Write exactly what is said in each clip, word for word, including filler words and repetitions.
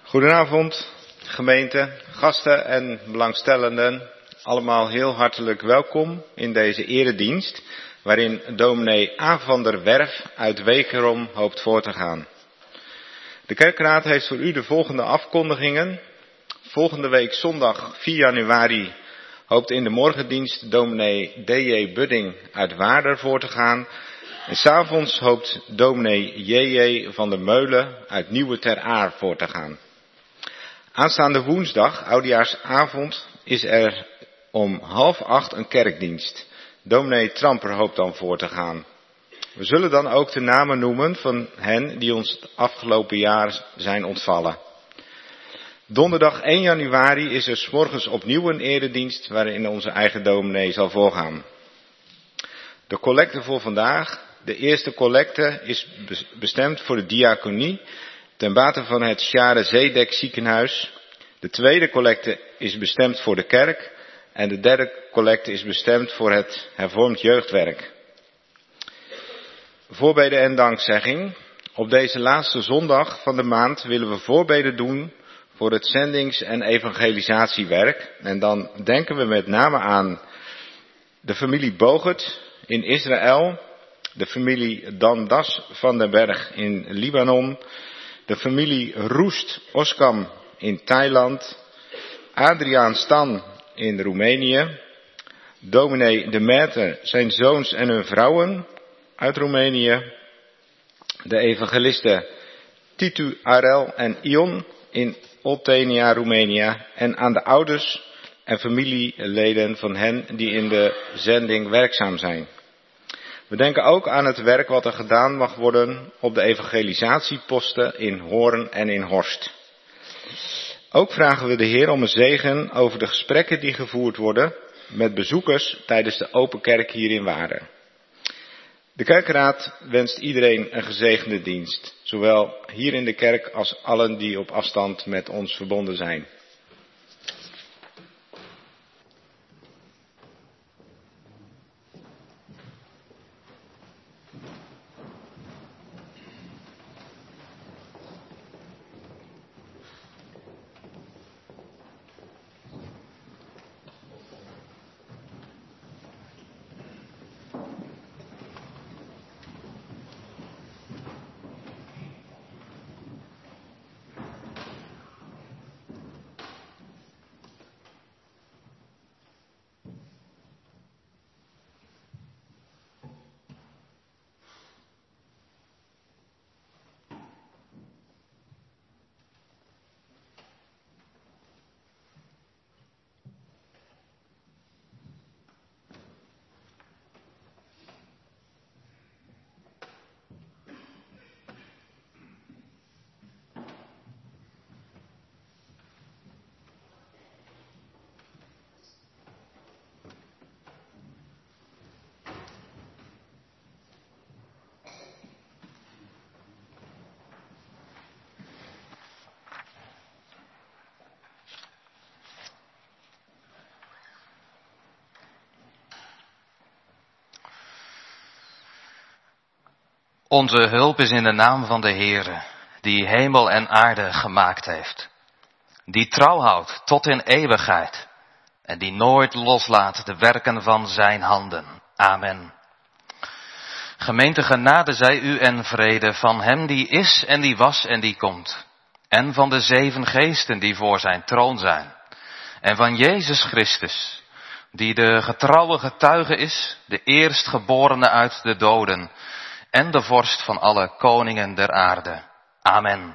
Goedenavond, gemeente, gasten en belangstellenden. Allemaal heel hartelijk welkom in deze eredienst, waarin dominee A. van der Werf uit Wekerom hoopt voor te gaan. De kerkraad heeft voor u de volgende afkondigingen. Volgende week zondag vier januari hoopt in de morgendienst dominee D J Budding uit Waarder voor te gaan. En 's avonds hoopt dominee J J van der Meulen uit Nieuwe Ter Aar voor te gaan. Aanstaande woensdag, oudejaarsavond, is er om half acht een kerkdienst. Dominee Tramper hoopt dan voor te gaan. We zullen dan ook de namen noemen van hen die ons het afgelopen jaar zijn ontvallen. Donderdag één januari is er 's morgens opnieuw een eredienst waarin onze eigen dominee zal voorgaan. De collecte voor vandaag. De eerste collecte is bestemd voor de diaconie ten bate van het Sjare Zedek ziekenhuis. De tweede collecte is bestemd voor de kerk en de derde collecte is bestemd voor het hervormd jeugdwerk. Voorbeden en dankzegging. Op deze laatste zondag van de maand willen we voorbeden doen voor het zendings- en evangelisatiewerk. En dan denken we met name aan de familie Bogert in Israël, de familie Dandas van den Berg in Libanon, de familie Roest Oskam in Thailand, Adriaan Stan in Roemenië, dominee De Meter, zijn zoons en hun vrouwen uit Roemenië, de evangelisten Titu Arel en Ion in Oltenia, Roemenië, en aan de ouders en familieleden van hen die in de zending werkzaam zijn. We denken ook aan het werk wat er gedaan mag worden op de evangelisatieposten in Hoorn en in Horst. Ook vragen we de Heer om een zegen over de gesprekken die gevoerd worden met bezoekers tijdens de open kerk hier in Waarder. De kerkraad wenst iedereen een gezegende dienst, zowel hier in de kerk als allen die op afstand met ons verbonden zijn. Onze hulp is in de naam van de Heere, die hemel en aarde gemaakt heeft. Die trouw houdt tot in eeuwigheid en die nooit loslaat de werken van zijn handen. Amen. Gemeente, genade zij u en vrede van hem die is en die was en die komt. En van de zeven geesten die voor zijn troon zijn. En van Jezus Christus, die de getrouwe getuige is, de eerstgeborene uit de doden. En de vorst van alle koningen der aarde. Amen.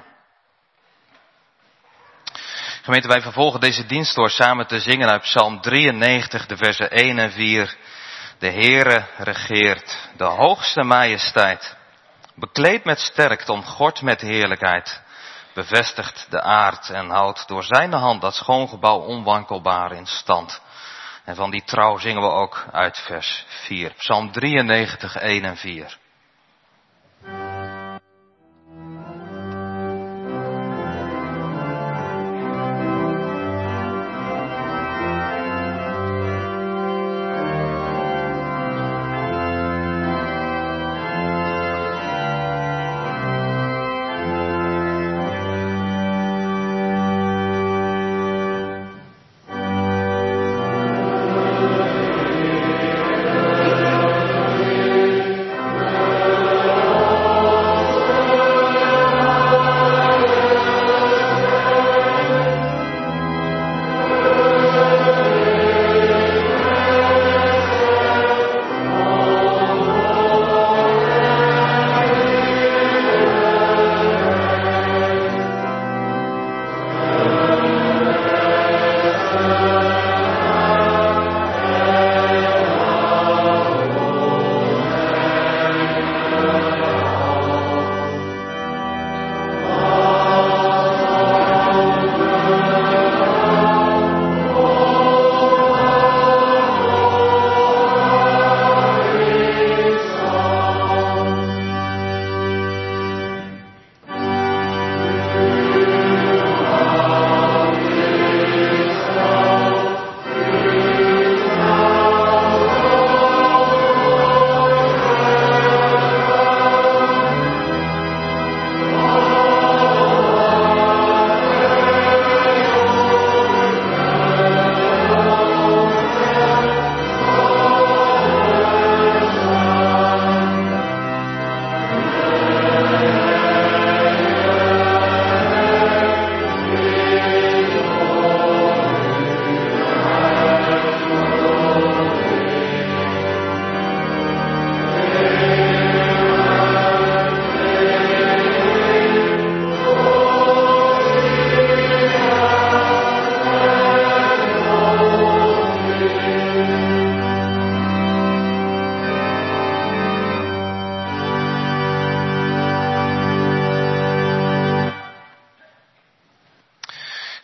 Gemeente, wij vervolgen deze dienst door samen te zingen uit Psalm drieënnegentig, de versen één en vier. De Heere regeert, de hoogste majesteit. Bekleed met sterkte, omgord met heerlijkheid. Bevestigt de aard en houdt door zijn hand dat schoongebouw onwankelbaar in stand. En van die trouw zingen we ook uit vers vier. Psalm drieënnegentig, één en vier.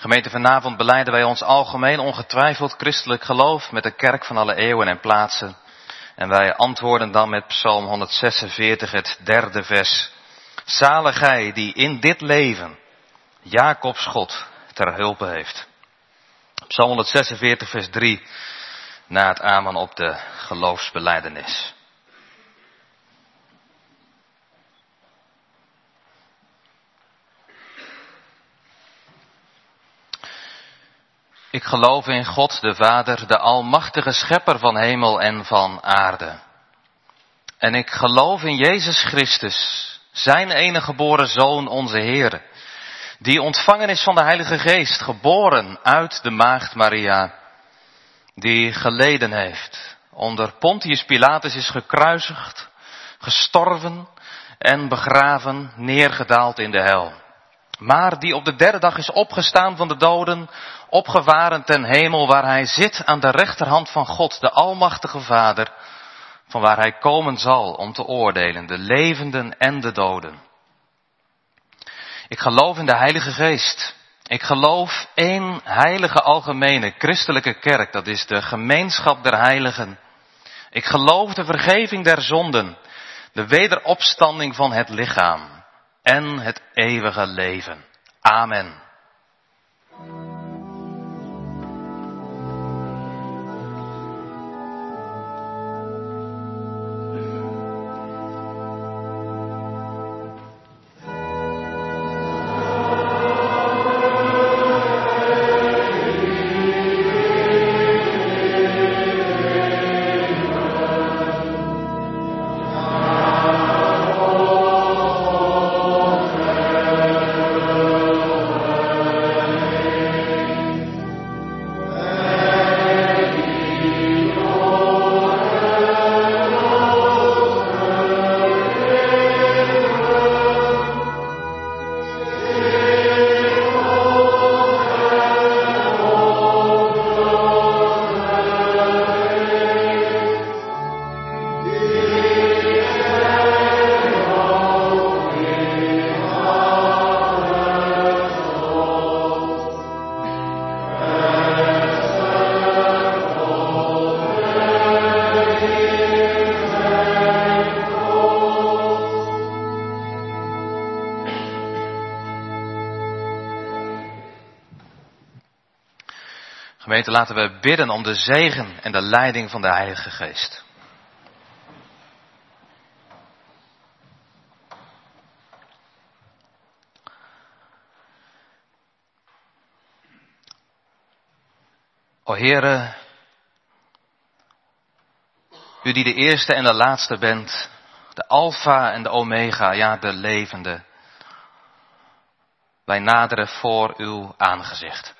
Gemeente, vanavond belijden wij ons algemeen ongetwijfeld christelijk geloof met de kerk van alle eeuwen en plaatsen. En wij antwoorden dan met Psalm honderdzesenveertig, het derde vers. Zalig gij die in dit leven Jacobs God ter hulpe heeft. Psalm honderdzesenveertig, vers drie, na het amen op de geloofsbelijdenis. Ik geloof in God, de Vader, de almachtige schepper van hemel en van aarde. En ik geloof in Jezus Christus, zijn enige geboren Zoon, onze Heer, die ontvangen is van de Heilige Geest, geboren uit de maagd Maria, die geleden heeft, onder Pontius Pilatus is gekruisigd, gestorven en begraven, neergedaald in de hel. Maar die op de derde dag is opgestaan van de doden, opgevaren ten hemel, waar hij zit aan de rechterhand van God, de almachtige Vader, van waar hij komen zal om te oordelen, de levenden en de doden. Ik geloof in de Heilige Geest. Ik geloof één heilige algemene christelijke kerk, dat is de gemeenschap der heiligen. Ik geloof de vergeving der zonden, de wederopstanding van het lichaam en het eeuwige leven. Amen. Gemeente, laten we bidden om de zegen en de leiding van de Heilige Geest. O Heere, u die de eerste en de laatste bent, de Alpha en de Omega, ja, de levende. Wij naderen voor uw aangezicht.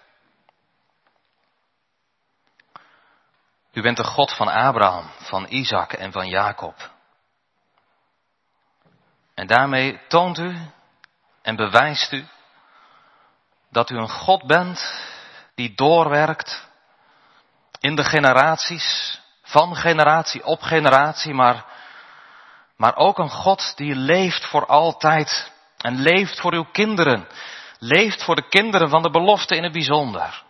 U bent de God van Abraham, van Isaac en van Jacob. En daarmee toont u en bewijst u dat u een God bent die doorwerkt in de generaties, van generatie op generatie, maar, maar ook een God die leeft voor altijd en leeft voor uw kinderen, leeft voor de kinderen van de belofte in het bijzonder.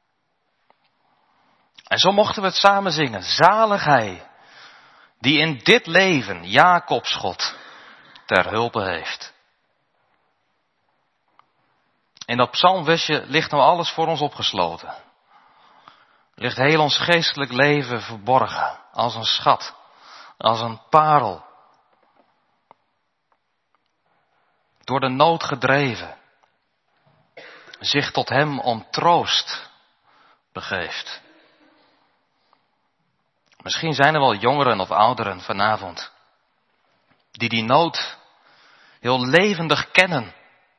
En zo mochten we het samen zingen. Zalig hij die in dit leven Jacobs God ter hulpe heeft. In dat psalmversje ligt nou alles voor ons opgesloten. Ligt heel ons geestelijk leven verborgen. Als een schat. Als een parel. Door de nood gedreven. Zich tot hem om troost begeeft. Misschien zijn er wel jongeren of ouderen vanavond die die nood heel levendig kennen.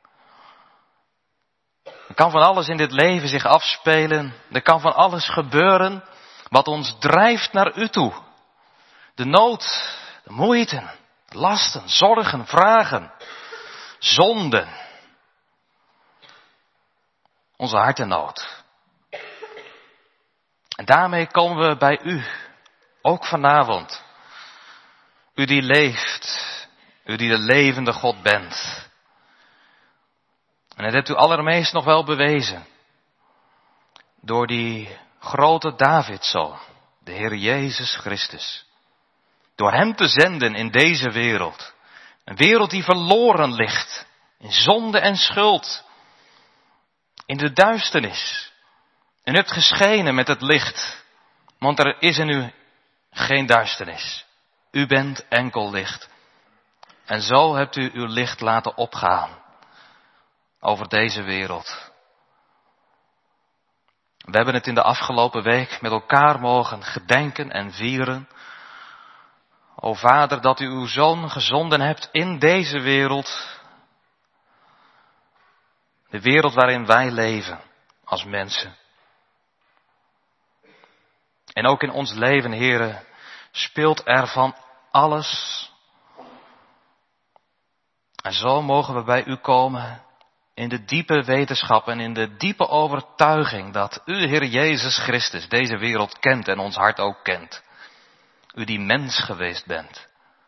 Er kan van alles in dit leven zich afspelen. Er kan van alles gebeuren wat ons drijft naar u toe. De nood, de moeite, lasten, zorgen, vragen, zonden. Onze hartennood. En daarmee komen we bij u. Ook vanavond. U die leeft. U die de levende God bent. En dat hebt u allermeest nog wel bewezen. door die grote Davidzoon, de Heer Jezus Christus. Door hem te zenden in deze wereld. Een wereld die verloren ligt. In zonde en schuld. In de duisternis. En u hebt geschenen met het licht. Want er is in u geen duisternis. U bent enkel licht. En zo hebt u uw licht laten opgaan. Over deze wereld. We hebben het in de afgelopen week met elkaar mogen gedenken en vieren. O Vader, dat u uw Zoon gezonden hebt in deze wereld. De wereld waarin wij leven als mensen. En ook in ons leven, Heere, speelt er van alles. En zo mogen we bij u komen in de diepe wetenschap en in de diepe overtuiging dat u, Heer Jezus Christus, deze wereld kent en ons hart ook kent. U die mens geweest bent.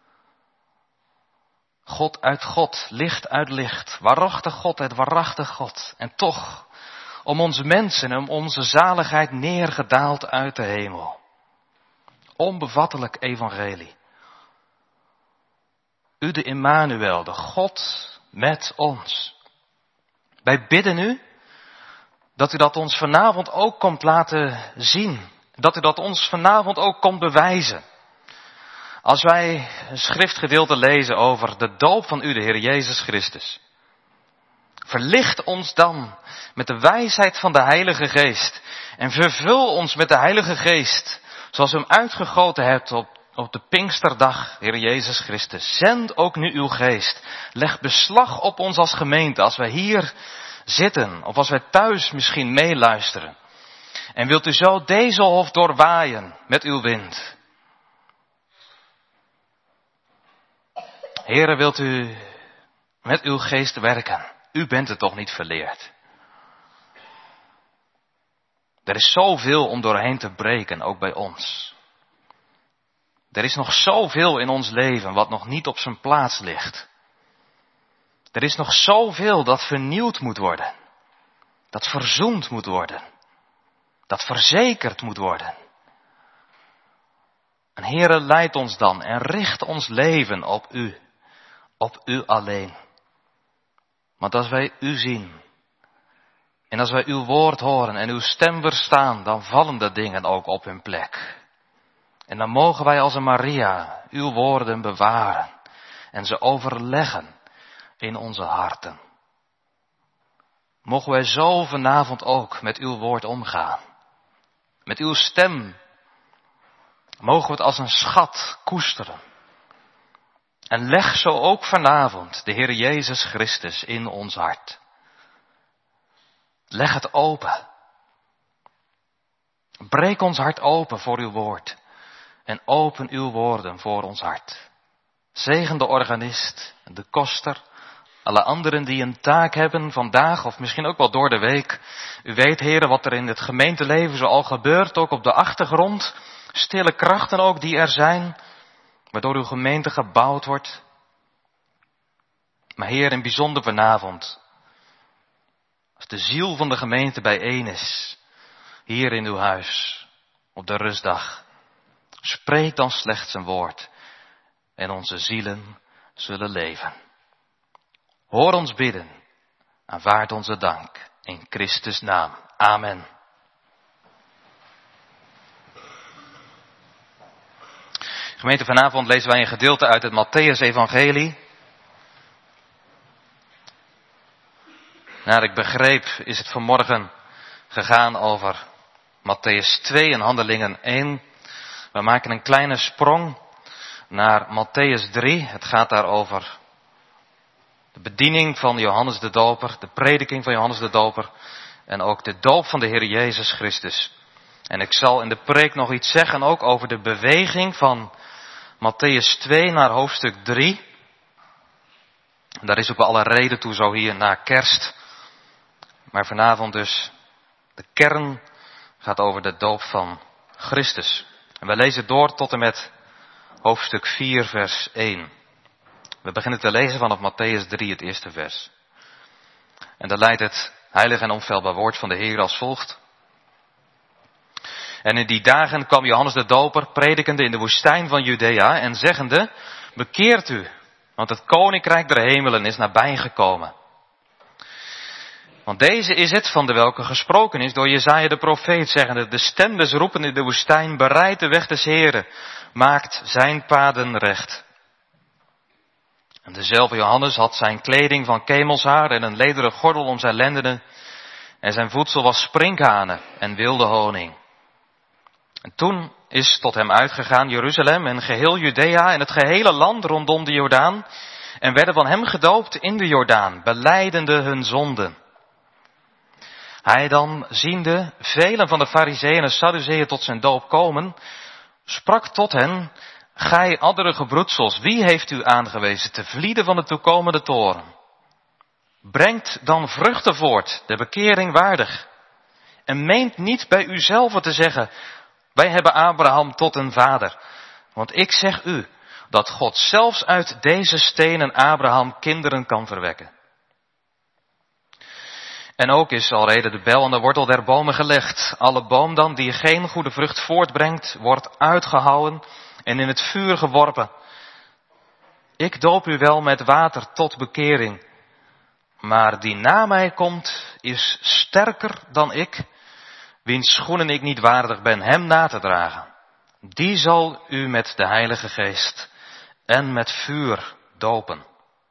God uit God, licht uit licht, waarachtig God uit waarachtig God. En toch, om ons mensen en om onze zaligheid neergedaald uit de hemel. Onbevattelijk evangelie. U de Immanuel, de God met ons. Wij bidden u dat u dat ons vanavond ook komt laten zien. Dat u dat ons vanavond ook komt bewijzen. Als wij een schriftgedeelte lezen over de doop van u, de Heer Jezus Christus. Verlicht ons dan met de wijsheid van de Heilige Geest. En vervul ons met de Heilige Geest. Zoals u hem uitgegoten hebt op, op de Pinksterdag, Heer Jezus Christus. Zend ook nu uw Geest. Leg beslag op ons als gemeente. Als wij hier zitten. Of als wij thuis misschien meeluisteren. En wilt u zo deze hof doorwaaien met uw wind. Heere, wilt u met uw geest werken? U bent het toch niet verleerd? Er is zoveel om doorheen te breken, ook bij ons. Er is nog zoveel in ons leven wat nog niet op zijn plaats ligt. Er is nog zoveel dat vernieuwd moet worden. Dat verzoend moet worden. Dat verzekerd moet worden. En Heere, leid ons dan en richt ons leven op u. Op u alleen. Want als wij u zien. En als wij uw woord horen en uw stem verstaan. Dan vallen de dingen ook op hun plek. En dan mogen wij als een Maria uw woorden bewaren. En ze overleggen in onze harten. Mogen wij zo vanavond ook met uw woord omgaan. Met uw stem. Mogen we het als een schat koesteren. En leg zo ook vanavond de Heer Jezus Christus in ons hart. Leg het open. Breek ons hart open voor uw woord. En open uw woorden voor ons hart. Zegen de organist, de koster, alle anderen die een taak hebben vandaag of misschien ook wel door de week. U weet, heren, wat er in het gemeenteleven zo al gebeurt, ook op de achtergrond. Stille krachten ook die er zijn, waardoor uw gemeente gebouwd wordt. Maar Heer, in bijzonder vanavond, als de ziel van de gemeente bijeen is, hier in uw huis, op de rustdag, spreek dan slechts een woord en onze zielen zullen leven. Hoor ons bidden, aanvaard onze dank, in Christus' naam. Amen. Gemeente, vanavond lezen wij een gedeelte uit het Mattheüs-evangelie. Naar ik begreep is het vanmorgen gegaan over Mattheüs twee en Handelingen één. We maken een kleine sprong naar Mattheüs drie. Het gaat daar over de bediening van Johannes de Doper, de prediking van Johannes de Doper en ook de doop van de Heer Jezus Christus. En ik zal in de preek nog iets zeggen ook over de beweging van Mattheüs twee naar hoofdstuk drie. Daar is ook wel alle reden toe zo hier na kerst. Maar vanavond dus, de kern gaat over de doop van Christus. En we lezen door tot en met hoofdstuk vier vers één. We beginnen te lezen vanaf Mattheüs drie, het eerste vers. En daar leidt het heilig en onfeilbaar woord van de Heer als volgt. En in die dagen kwam Johannes de Doper predikende in de woestijn van Judea en zeggende, bekeert u, want het koninkrijk der hemelen is nabijgekomen. Want deze is het van de welke gesproken is door Jesaja de profeet, zeggende, de stem des roepen in de woestijn, bereid de weg des Heren, maakt zijn paden recht. En dezelfde Johannes had zijn kleding van kemelshaar en een lederen gordel om zijn lendenen, en zijn voedsel was sprinkhanen en wilde honing. En toen is tot hem uitgegaan Jeruzalem en geheel Judea en het gehele land rondom de Jordaan, en werden van hem gedoopt in de Jordaan, belijdende hun zonden. Hij dan, ziende velen van de Farizeeën en Sadduceeën tot zijn doop komen, sprak tot hen, gij adderige broedsels, wie heeft u aangewezen te vlieden van de toekomende toren? Brengt dan vruchten voort, de bekering waardig. En meent niet bij uzelf te zeggen, wij hebben Abraham tot een vader. Want ik zeg u, dat God zelfs uit deze stenen Abraham kinderen kan verwekken. En ook is alrede de bijl aan de wortel der bomen gelegd. Alle boom dan die geen goede vrucht voortbrengt, wordt uitgehouwen en in het vuur geworpen. Ik doop u wel met water tot bekering. Maar die na mij komt, is sterker dan ik, wiens schoenen ik niet waardig ben hem na te dragen. Die zal u met de Heilige Geest en met vuur dopen.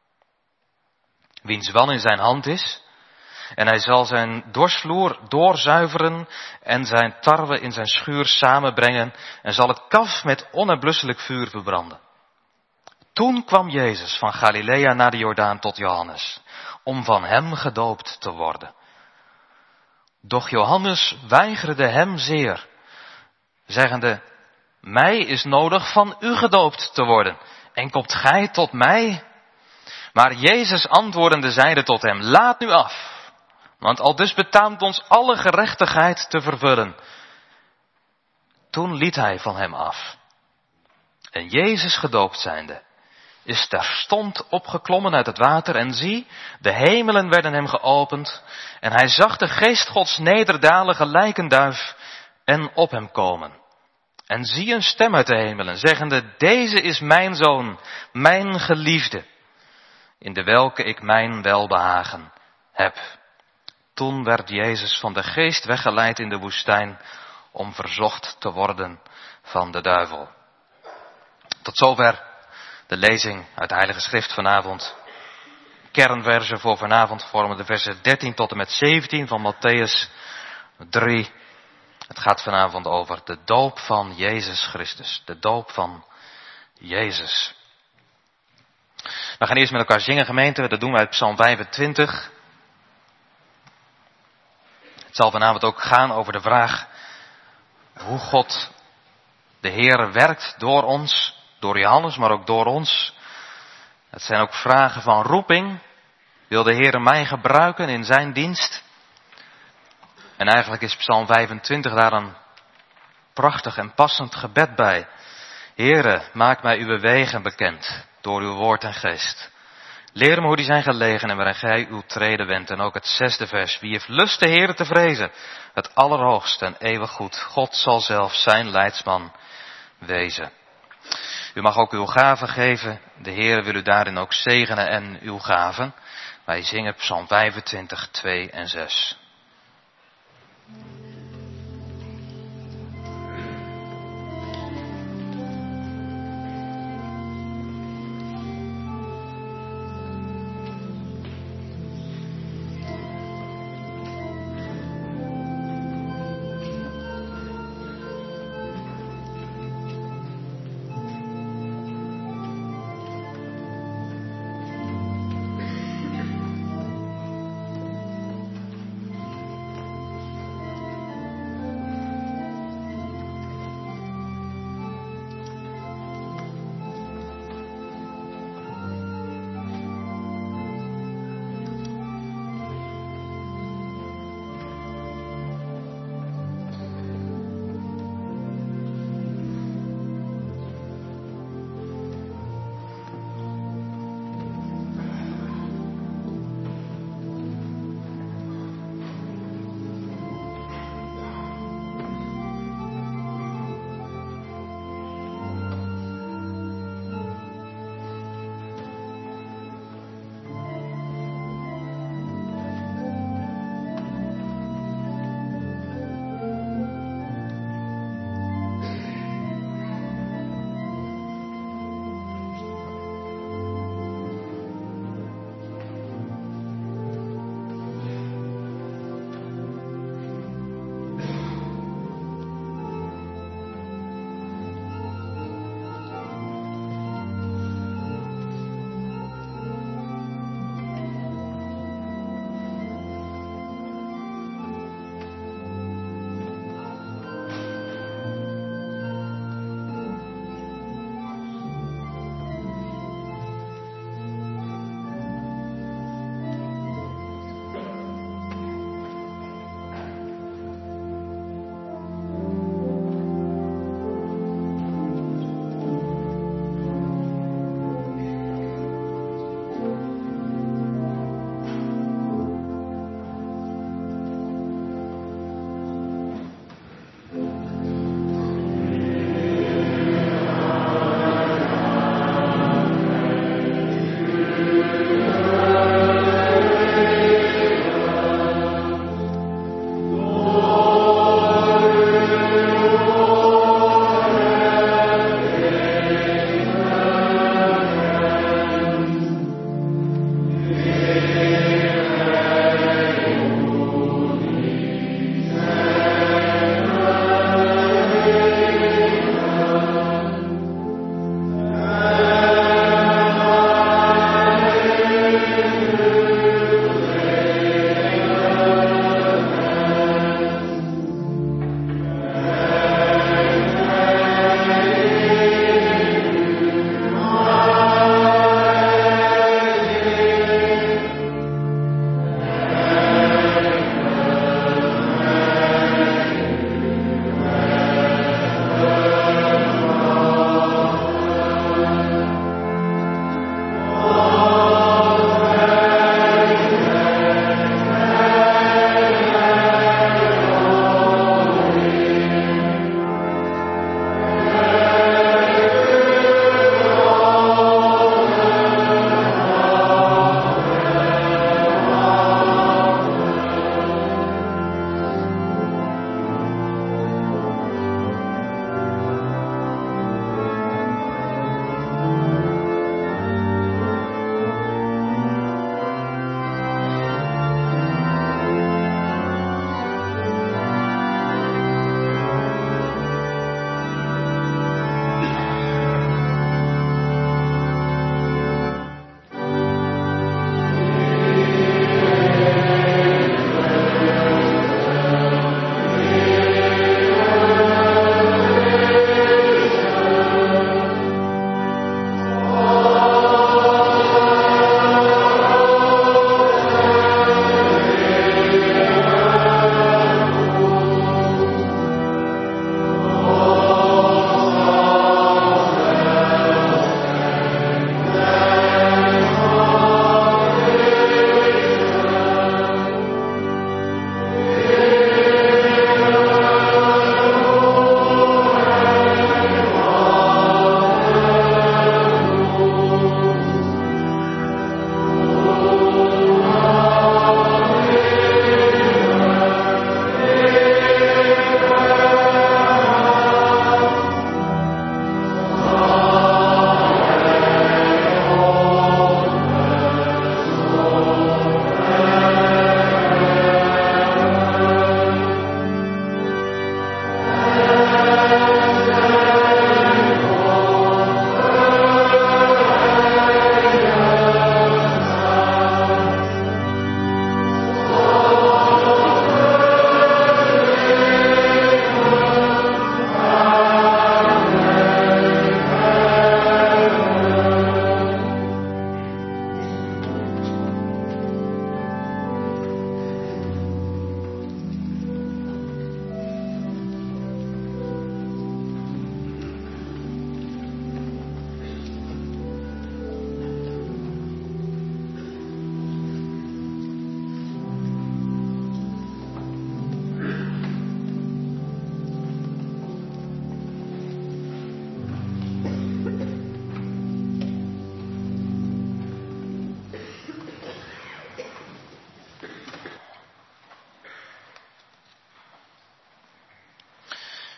Wiens wan in zijn hand is, en hij zal zijn dorsvloer doorzuiveren en zijn tarwe in zijn schuur samenbrengen en zal het kaf met onuitblusselijk vuur verbranden. Toen kwam Jezus van Galilea naar de Jordaan tot Johannes, om van hem gedoopt te worden. Doch Johannes weigerde hem zeer, zeggende, mij is nodig van u gedoopt te worden, en komt gij tot mij? Maar Jezus antwoordende zeide tot hem, laat nu af, want aldus betaamt ons alle gerechtigheid te vervullen. Toen liet hij van hem af. En Jezus gedoopt zijnde, is terstond opgeklommen uit het water en zie, de hemelen werden hem geopend en hij zag de geest Gods nederdalen gelijk een duif en op hem komen. En zie een stem uit de hemelen, zeggende, deze is mijn zoon, mijn geliefde, in de welke ik mijn welbehagen heb. Toen werd Jezus van de geest weggeleid in de woestijn om verzocht te worden van de duivel. Tot zover de lezing uit de Heilige Schrift vanavond. Kernversen voor vanavond vormen de versen dertien tot en met zeventien van Matthäus drie. Het gaat vanavond over de doop van Jezus Christus. De doop van Jezus. We gaan eerst met elkaar zingen, gemeente. Dat doen we uit Psalm vijfentwintig. Het zal vanavond ook gaan over de vraag hoe God, de Heer, werkt door ons, door Johannes, maar ook door ons. Het zijn ook vragen van roeping. Wil de Heer mij gebruiken in zijn dienst? En eigenlijk is Psalm vijfentwintig daar een prachtig en passend gebed bij. Heere, maak mij uw wegen bekend door uw woord en geest. Leer me hoe die zijn gelegen en waarin gij uw treden wendt. En ook het zesde vers. Wie heeft lust de Heere te vrezen? Het allerhoogste en eeuwig goed. God zal zelf zijn leidsman wezen. U mag ook uw gaven geven. De Heere wil u daarin ook zegenen en uw gaven. Wij zingen Psalm vijfentwintig, twee en zes.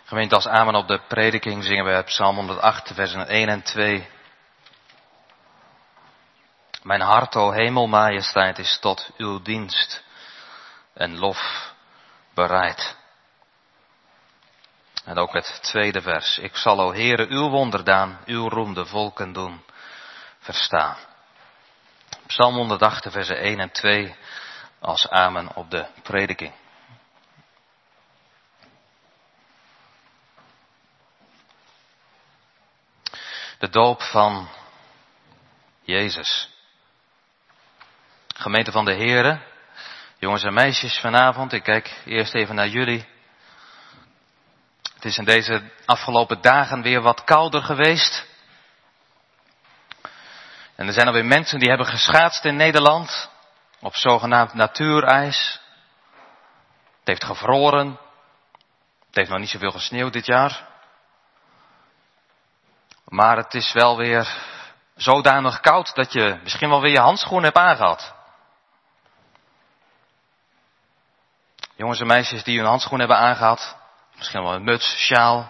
Gemeente, als amen op de prediking zingen we Psalm honderdacht, versen één en twee. Mijn hart, o hemelmajesteit, is tot uw dienst en lof bereid. En ook het tweede vers. Ik zal, o Heere, uw wonderdaan, uw roem de volken doen verstaan. Psalm honderdacht, versen één en twee als amen op de prediking. De doop van Jezus. Gemeente van de Heere, jongens en meisjes vanavond, ik kijk eerst even naar jullie. Het is in deze afgelopen dagen weer wat kouder geweest. En er zijn alweer mensen die hebben geschaatst in Nederland, op zogenaamd natuurijs. Het heeft gevroren, het heeft nog niet zoveel gesneeuwd dit jaar. Maar het is wel weer zodanig koud dat je misschien wel weer je handschoen hebt aangehad. Jongens en meisjes die hun handschoen hebben aangehad. Misschien wel een muts, sjaal.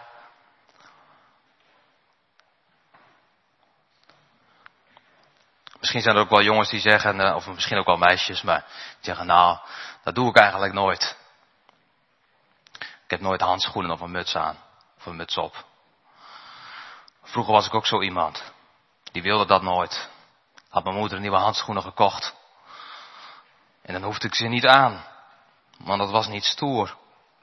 Misschien zijn er ook wel jongens die zeggen, of misschien ook wel meisjes, maar die zeggen, nou, dat doe ik eigenlijk nooit. Ik heb nooit handschoenen of een muts aan, of een muts op. Vroeger was ik ook zo iemand. Die wilde dat nooit. Had mijn moeder nieuwe handschoenen gekocht. En dan hoefde ik ze niet aan. Want dat was niet stoer.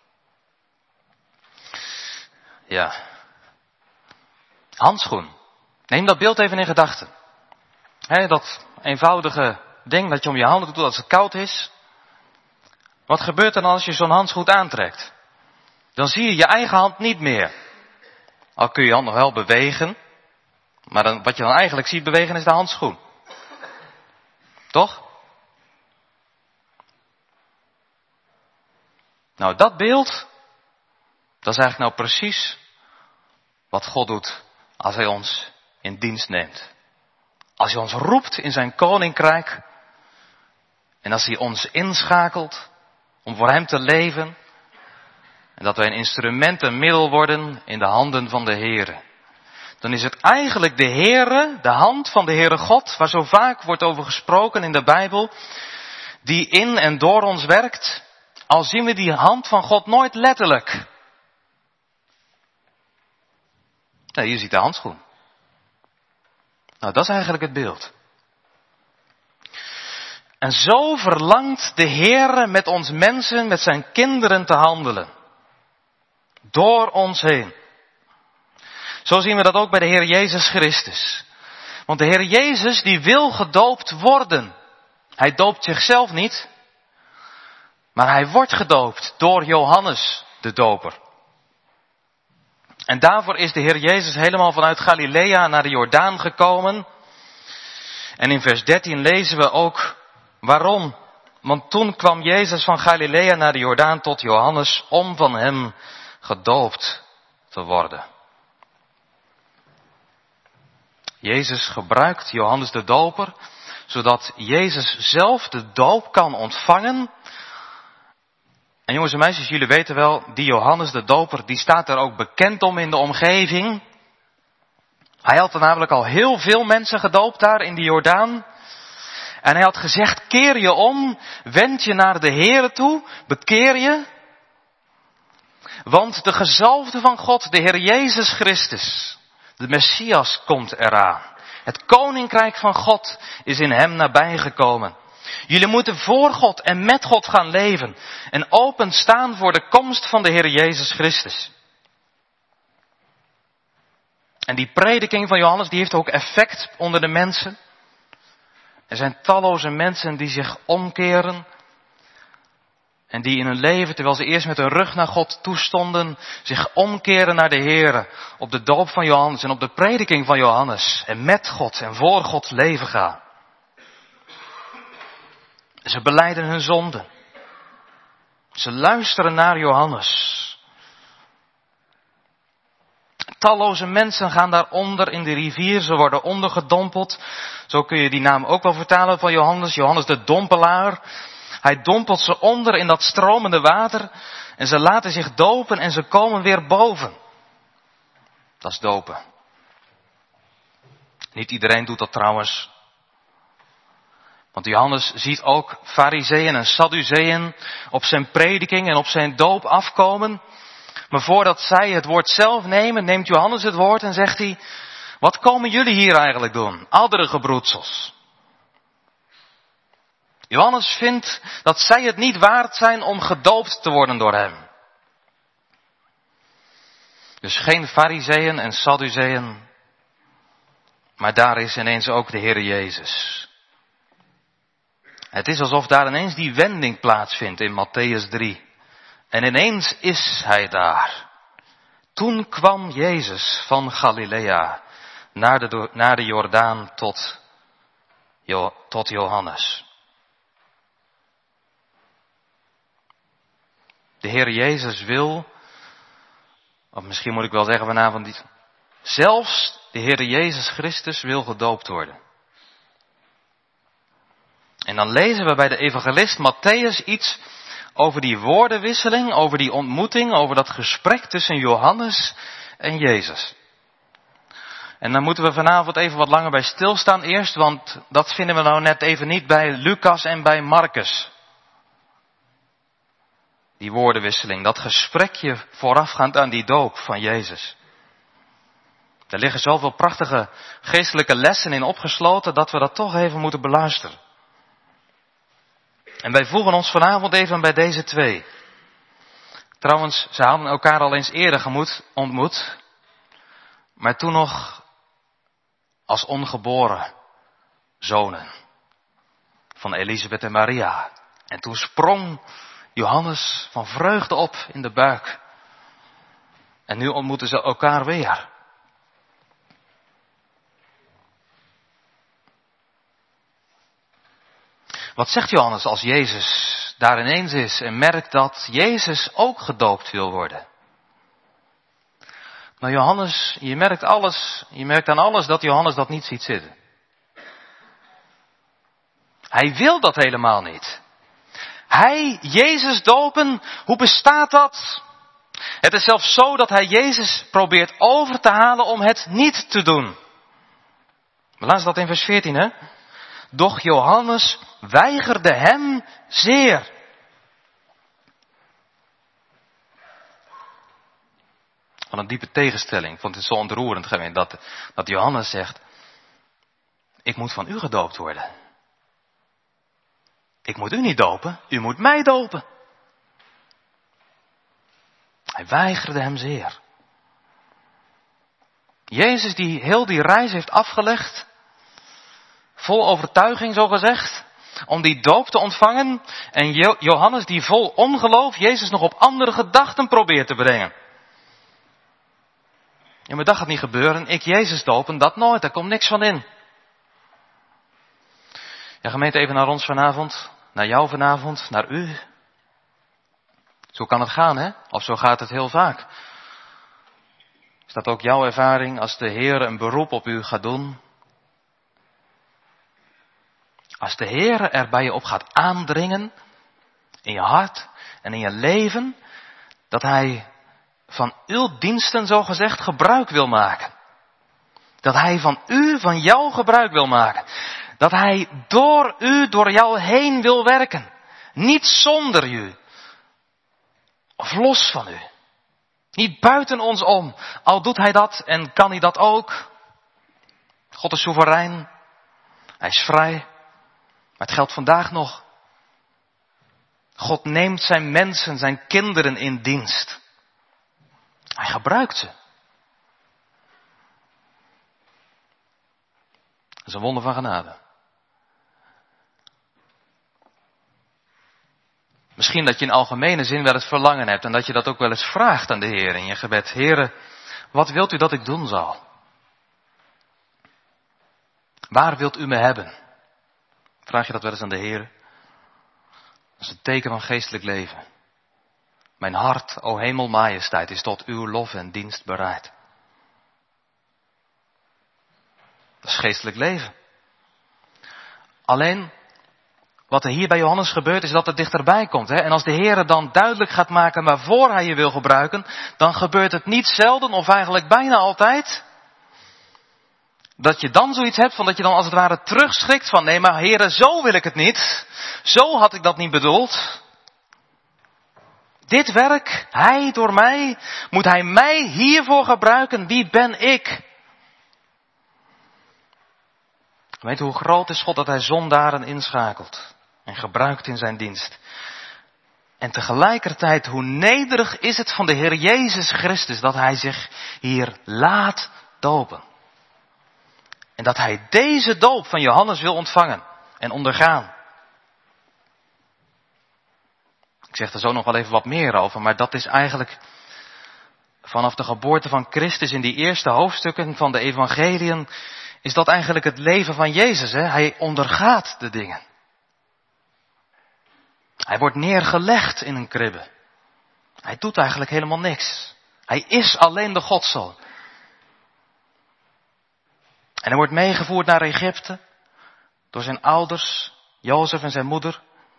Ja. Handschoen. Neem dat beeld even in gedachten. He, dat eenvoudige ding dat je om je handen doet als het koud is. Wat gebeurt er dan als je zo'n handschoen aantrekt? Dan zie je je eigen hand niet meer. Al kun je je hand nog wel bewegen. Maar dan, wat je dan eigenlijk ziet bewegen is de handschoen. Toch? Nou, dat beeld, dat is eigenlijk nou precies wat God doet als hij ons in dienst neemt. Als hij ons roept in zijn koninkrijk en als hij ons inschakelt om voor hem te leven en dat wij een instrument, een middel worden in de handen van de Heere. Dan is het eigenlijk de Heere, de hand van de Heere God, waar zo vaak wordt over gesproken in de Bijbel, die in en door ons werkt. Al zien we die hand van God nooit letterlijk. Nee, hier ziet de handschoen. Nou, dat is eigenlijk het beeld. En zo verlangt de Heere met ons mensen, met zijn kinderen te handelen. Door ons heen. Zo zien we dat ook bij de Heer Jezus Christus. Want de Heer Jezus die wil gedoopt worden. Hij doopt zichzelf niet. Maar hij wordt gedoopt door Johannes de Doper. En daarvoor is de Heer Jezus helemaal vanuit Galilea naar de Jordaan gekomen. En in vers dertien lezen we ook waarom. Want toen kwam Jezus van Galilea naar de Jordaan tot Johannes om van hem gedoopt te worden. Jezus gebruikt Johannes de Doper, zodat Jezus zelf de doop kan ontvangen. En jongens en meisjes, jullie weten wel, die Johannes de Doper, die staat er ook bekend om in de omgeving. Hij had er namelijk al heel veel mensen gedoopt daar in die Jordaan. En hij had gezegd, keer je om, wend je naar de Heere toe, bekeer je. Want de gezalfde van God, de Heer Jezus Christus, de Messias, komt eraan. Het koninkrijk van God is in hem nabijgekomen. Jullie moeten voor God en met God gaan leven. En openstaan voor de komst van de Heer Jezus Christus. En die prediking van Johannes, die heeft ook effect onder de mensen. Er zijn talloze mensen die zich omkeren. En die in hun leven, terwijl ze eerst met hun rug naar God toestonden, zich omkeren naar de Heere. Op de doop van Johannes en op de prediking van Johannes. En met God en voor God leven gaan. Ze belijden hun zonden. Ze luisteren naar Johannes. Talloze mensen gaan daaronder in de rivier. Ze worden ondergedompeld. Zo kun je die naam ook wel vertalen van Johannes. Johannes de dompelaar. Hij dompelt ze onder in dat stromende water. En ze laten zich dopen en ze komen weer boven. Dat is dopen. Niet iedereen doet dat trouwens. Want Johannes ziet ook Farizeeën en Sadduceeën op zijn prediking en op zijn doop afkomen. Maar voordat zij het woord zelf nemen, neemt Johannes het woord en zegt hij: wat komen jullie hier eigenlijk doen, oudere gebroedsels? Johannes vindt dat zij het niet waard zijn om gedoopt te worden door hem. Dus geen Farizeeën en Sadduceeën, maar daar is ineens ook de Heer Jezus. Het is alsof daar ineens die wending plaatsvindt in Matthäus drie. En ineens is hij daar. Toen kwam Jezus van Galilea naar de, naar de Jordaan tot, tot Johannes. De Heer Jezus wil, of misschien moet ik wel zeggen vanavond niet, zelfs de Heer Jezus Christus wil gedoopt worden. En dan lezen we bij de evangelist Matthäus iets over die woordenwisseling, over die ontmoeting, over dat gesprek tussen Johannes en Jezus. En dan moeten we vanavond even wat langer bij stilstaan eerst, want dat vinden we nou net even niet bij Lucas en bij Marcus. Die woordenwisseling, dat gesprekje voorafgaand aan die doop van Jezus. Er liggen zoveel prachtige geestelijke lessen in opgesloten dat we dat toch even moeten beluisteren. En wij voegen ons vanavond even bij deze twee. Trouwens, ze hadden elkaar al eens eerder ontmoet, maar toen nog als ongeboren zonen van Elisabeth en Maria. En toen sprong Johannes van vreugde op in de buik. En nu ontmoeten ze elkaar weer. Wat zegt Johannes als Jezus daar ineens is en merkt dat Jezus ook gedoopt wil worden? Nou Johannes, je merkt alles, je merkt aan alles dat Johannes dat niet ziet zitten. Hij wil dat helemaal niet. Hij, Jezus dopen, hoe bestaat dat? Het is zelfs zo dat hij Jezus probeert over te halen om het niet te doen. We lazen dat in vers veertien, hè? Doch Johannes weigerde hem zeer. Van een diepe tegenstelling. Ik vond het zo ontroerend geweest dat, dat Johannes zegt: ik moet van u gedoopt worden. Ik moet u niet dopen, u moet mij dopen. Hij weigerde hem zeer. Jezus die heel die reis heeft afgelegd, vol overtuiging zo gezegd, om die doop te ontvangen. En Johannes die vol ongeloof Jezus nog op andere gedachten probeert te brengen. Ja, maar dat gaat niet gebeuren. Ik Jezus dopen, dat nooit, daar komt niks van in. Ja, gemeente, even naar ons vanavond, naar jou vanavond, naar u. Zo kan het gaan, hè? Of zo gaat het heel vaak. Is dat ook jouw ervaring als de Heer een beroep op u gaat doen? Als de Heer er bij je op gaat aandringen, in je hart en in je leven, dat Hij van uw diensten zo gezegd gebruik wil maken. Dat Hij van u, van jou gebruik wil maken. Dat Hij door u, door jou heen wil werken. Niet zonder u. Of los van u. Niet buiten ons om. Al doet Hij dat en kan Hij dat ook. God is soeverein. Hij is vrij. Maar het geldt vandaag nog. God neemt zijn mensen, zijn kinderen in dienst. Hij gebruikt ze. Dat is een wonder van genade. Misschien dat je in algemene zin wel het verlangen hebt en dat je dat ook wel eens vraagt aan de Heer in je gebed. Heere, wat wilt u dat ik doen zal? Waar wilt u me hebben? Vraag je dat wel eens aan de Heer? Dat is een teken van geestelijk leven. Mijn hart, o hemelmajesteit, is tot uw lof en dienst bereid. Dat is geestelijk leven. Alleen, wat er hier bij Johannes gebeurt is dat het dichterbij komt. Hè? En als de Heer dan duidelijk gaat maken waarvoor hij je wil gebruiken, dan gebeurt het niet zelden of eigenlijk bijna altijd dat je dan zoiets hebt van dat je dan als het ware terugschrikt van nee maar Heere, zo wil ik het niet. Zo had ik dat niet bedoeld. Dit werk, hij door mij, moet hij mij hiervoor gebruiken? Wie ben ik? Weet u hoe groot is God dat hij zondaren inschakelt en gebruikt in zijn dienst. En tegelijkertijd hoe nederig is het van de Heer Jezus Christus dat hij zich hier laat dopen. En dat hij deze doop van Johannes wil ontvangen en ondergaan. Ik zeg er zo nog wel even wat meer over, maar dat is eigenlijk vanaf de geboorte van Christus in die eerste hoofdstukken van de evangeliën, is dat eigenlijk het leven van Jezus. Hè? Hij ondergaat de dingen. Hij wordt neergelegd in een kribbe. Hij doet eigenlijk helemaal niks. Hij is alleen de Godszoon. En hij wordt meegevoerd naar Egypte door zijn ouders, Jozef en zijn moeder.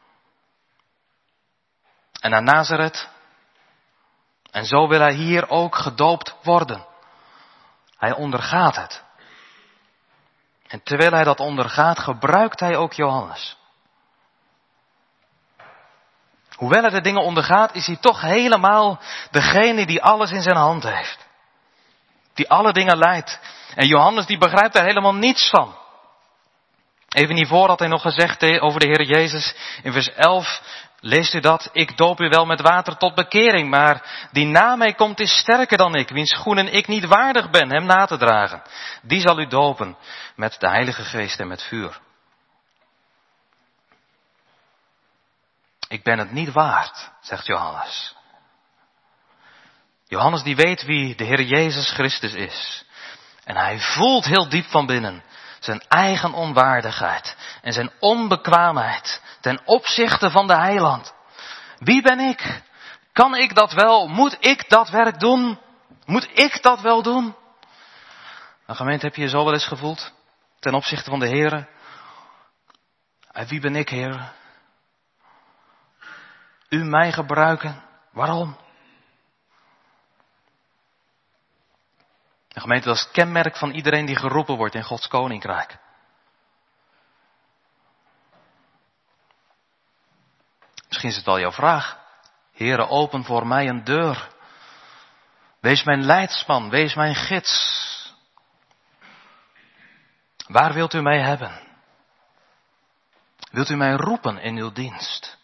En naar Nazareth. En zo wil hij hier ook gedoopt worden. Hij ondergaat het. En terwijl hij dat ondergaat, gebruikt hij ook Johannes. Hoewel hij de dingen ondergaat, is hij toch helemaal degene die alles in zijn hand heeft. Die alle dingen leidt. En Johannes die begrijpt daar helemaal niets van. Even hiervoor had hij nog gezegd over de Heer Jezus. In vers elf leest u dat. Ik doop u wel met water tot bekering. Maar die na mij komt is sterker dan ik. Wiens schoenen ik niet waardig ben hem na te dragen. Die zal u dopen met de Heilige Geest en met vuur. Ik ben het niet waard, zegt Johannes. Johannes die weet wie de Heer Jezus Christus is. En hij voelt heel diep van binnen zijn eigen onwaardigheid en zijn onbekwaamheid ten opzichte van de Heiland. Wie ben ik? Kan ik dat wel? Moet ik dat werk doen? Moet ik dat wel doen? Nou, gemeente, heb je je zo wel eens gevoeld ten opzichte van de Heer? Wie ben ik, Heer? U mij gebruiken? Waarom? De gemeente, dat is het kenmerk van iedereen die geroepen wordt in Gods koninkrijk. Misschien is het wel jouw vraag. Heere, open voor mij een deur. Wees mijn leidsman, wees mijn gids. Waar wilt u mij hebben? Wilt u mij roepen in uw dienst?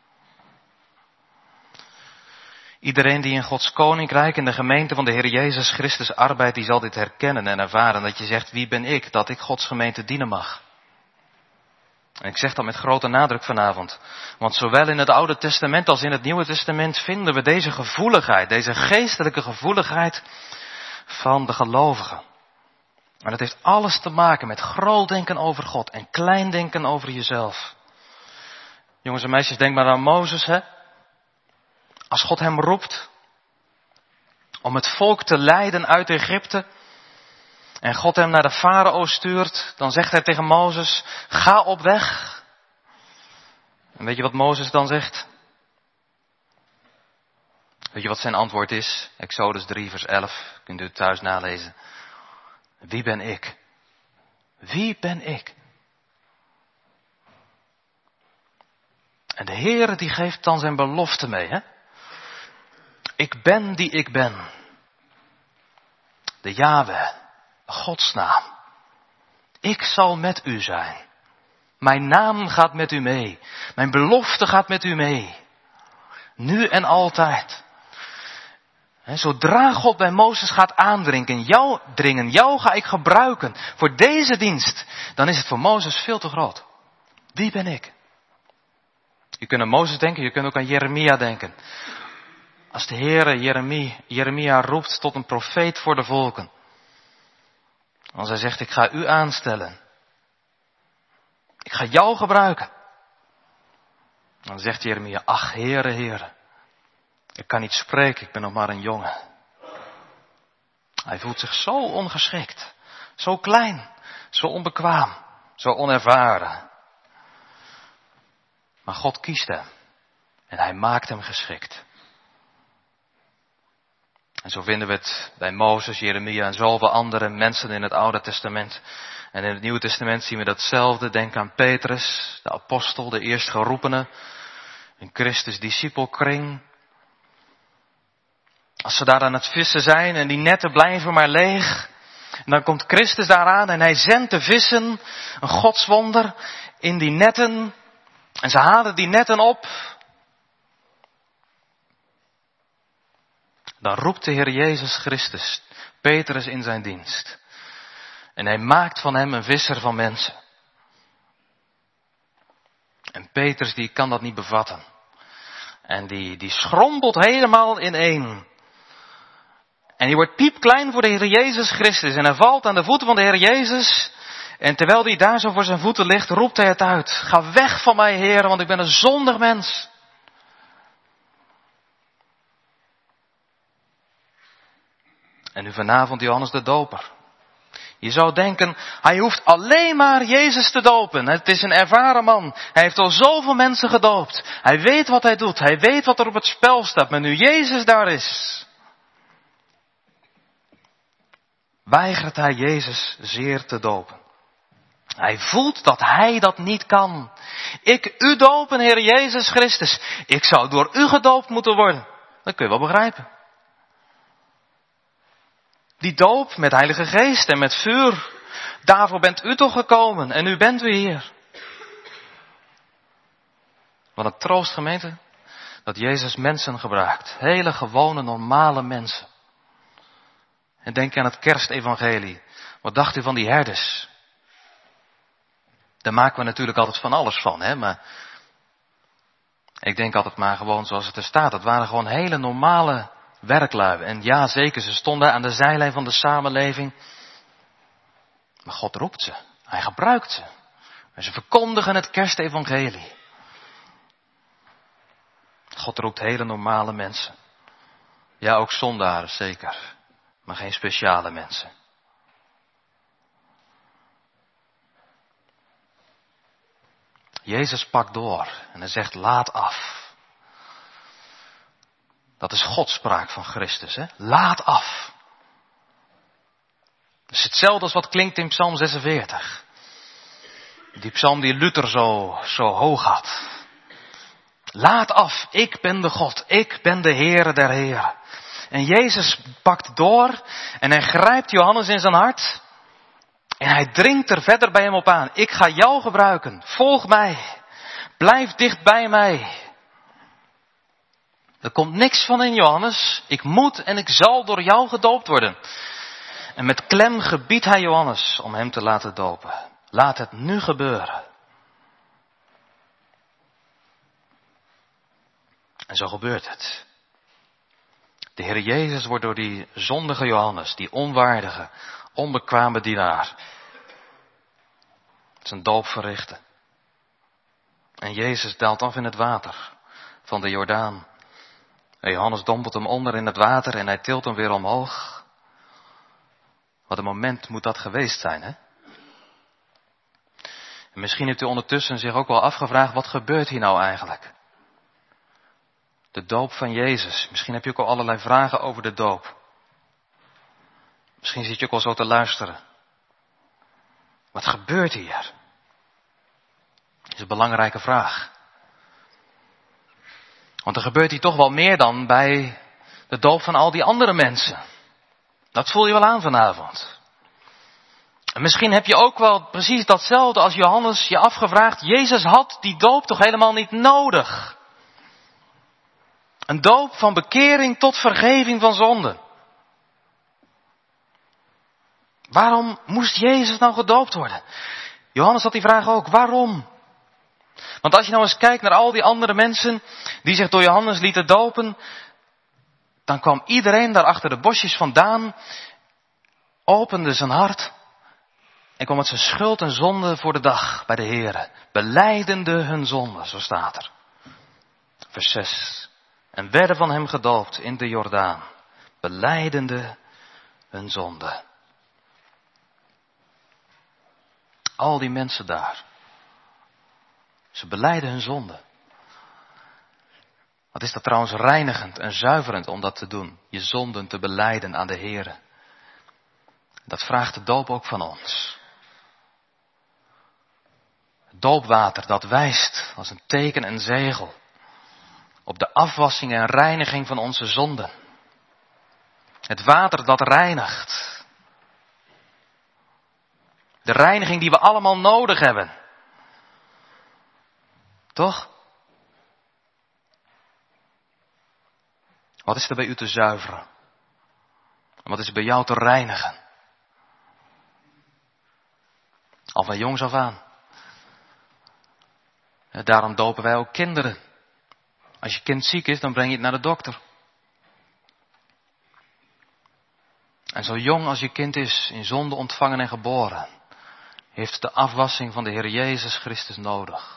Iedereen die in Gods koninkrijk in de gemeente van de Heer Jezus Christus arbeidt, die zal dit herkennen en ervaren. Dat je zegt, wie ben ik dat ik Gods gemeente dienen mag? En ik zeg dat met grote nadruk vanavond. Want zowel in het Oude Testament als in het Nieuwe Testament vinden we deze gevoeligheid, deze geestelijke gevoeligheid van de gelovigen. En dat heeft alles te maken met groot denken over God en klein denken over jezelf. Jongens en meisjes, denk maar aan Mozes, hè? Als God hem roept om het volk te leiden uit Egypte en God hem naar de farao stuurt, dan zegt hij tegen Mozes, ga op weg. En weet je wat Mozes dan zegt? Weet je wat zijn antwoord is? Exodus drie vers elf, kunt u het thuis nalezen. Wie ben ik? Wie ben ik? En de Heere die geeft dan zijn belofte mee, hè? Ik ben die ik ben. De Yahweh, Gods naam. Ik zal met u zijn. Mijn naam gaat met u mee. Mijn belofte gaat met u mee. Nu en altijd. He, zodra God bij Mozes gaat aandringen, jou dringen, jou ga ik gebruiken voor deze dienst, dan is het voor Mozes veel te groot. Wie ben ik? Je kunt aan Mozes denken, je kunt ook aan Jeremia denken. Als de Heere Jeremia, Jeremia roept tot een profeet voor de volken. Als hij zegt, ik ga u aanstellen. Ik ga jou gebruiken. Dan zegt Jeremia, ach Heere, Heere. Ik kan niet spreken, ik ben nog maar een jongen. Hij voelt zich zo ongeschikt. Zo klein. Zo onbekwaam. Zo onervaren. Maar God kiest hem. En hij maakt hem geschikt. En zo vinden we het bij Mozes, Jeremia en zoveel andere mensen in het Oude Testament. En in het Nieuwe Testament zien we datzelfde. Denk aan Petrus, de apostel, de eerstgeroepene. In Christus discipelkring. Als ze daar aan het vissen zijn en die netten blijven maar leeg. En dan komt Christus daaraan en hij zendt de vissen, een godswonder, in die netten. En ze halen die netten op. Dan roept de Heer Jezus Christus Petrus in zijn dienst. En hij maakt van hem een visser van mensen. En Petrus die kan dat niet bevatten. En die, die schrompelt helemaal ineen. En die wordt piepklein voor de Heer Jezus Christus. En hij valt aan de voeten van de Heer Jezus. En terwijl hij daar zo voor zijn voeten ligt, roept hij het uit. Ga weg van mij, Heer, want ik ben een zondig mens. En nu vanavond Johannes de Doper. Je zou denken, hij hoeft alleen maar Jezus te dopen. Het is een ervaren man. Hij heeft al zoveel mensen gedoopt. Hij weet wat hij doet. Hij weet wat er op het spel staat. Maar nu Jezus daar is, weigert hij Jezus zeer te dopen. Hij voelt dat hij dat niet kan. Ik u dopen, Heer Jezus Christus. Ik zou door u gedoopt moeten worden. Dat kun je wel begrijpen. Die doop met Heilige Geest en met vuur. Daarvoor bent u toch gekomen en nu bent u hier. Wat een troost, gemeente. Dat Jezus mensen gebruikt. Hele gewone, normale mensen. En denk aan het kerstevangelie. Wat dacht u van die herders? Daar maken we natuurlijk altijd van alles van, hè. Maar ik denk altijd maar gewoon zoals het er staat. Het waren gewoon hele normale werklui. En ja, zeker, ze stonden aan de zijlijn van de samenleving. Maar God roept ze. Hij gebruikt ze. En ze verkondigen het kerstevangelie. God roept hele normale mensen. Ja, ook zondaren, zeker. Maar geen speciale mensen. Jezus pakt door en hij zegt, laat af. Dat is Godspraak van Christus, hè? Laat af. Dat is hetzelfde als wat klinkt in Psalm zesenveertig. Die psalm die Luther zo, zo hoog had. Laat af, ik ben de God, ik ben de Heere der Heren. En Jezus pakt door en hij grijpt Johannes in zijn hart. En hij dringt er verder bij hem op aan. Ik ga jou gebruiken, volg mij, blijf dicht bij mij. Er komt niks van in Johannes. Ik moet en ik zal door jou gedoopt worden. En met klem gebiedt hij Johannes om hem te laten dopen. Laat het nu gebeuren. En zo gebeurt het. De Heer Jezus wordt door die zondige Johannes, die onwaardige, onbekwame dienaar, zijn doop verrichten. En Jezus daalt af in het water van de Jordaan. En Johannes dompelt hem onder in het water en hij tilt hem weer omhoog. Wat een moment moet dat geweest zijn, hè? En misschien heeft u ondertussen zich ook wel afgevraagd, wat gebeurt hier nou eigenlijk? De doop van Jezus. Misschien heb je ook al allerlei vragen over de doop. Misschien zit je ook al zo te luisteren. Wat gebeurt hier? Dat is een belangrijke vraag. Want er gebeurt hier toch wel meer dan bij de doop van al die andere mensen. Dat voel je wel aan vanavond. En misschien heb je ook wel precies datzelfde als Johannes je afgevraagd. Jezus had die doop toch helemaal niet nodig. Een doop van bekering tot vergeving van zonde. Waarom moest Jezus nou gedoopt worden? Johannes had die vraag ook. Waarom? Want als je nou eens kijkt naar al die andere mensen die zich door Johannes lieten dopen, dan kwam iedereen daar achter de bosjes vandaan, opende zijn hart en kwam met zijn schuld en zonde voor de dag bij de Heere, belijdende hun zonde, zo staat er. Vers zes. En werden van hem gedoopt in de Jordaan, belijdende hun zonde. Al die mensen daar. Ze belijden hun zonde. Wat is dat trouwens reinigend en zuiverend om dat te doen. Je zonden te belijden aan de Heere. Dat vraagt de doop ook van ons. Het doopwater dat wijst als een teken en zegel op de afwassing en reiniging van onze zonden. Het water dat reinigt. De reiniging die we allemaal nodig hebben. Toch? Wat is er bij u te zuiveren? En wat is er bij jou te reinigen? Al van jongs af aan. En daarom dopen wij ook kinderen. Als je kind ziek is, dan breng je het naar de dokter. En zo jong als je kind is, in zonde ontvangen en geboren, heeft de afwassing van de Heer Jezus Christus nodig.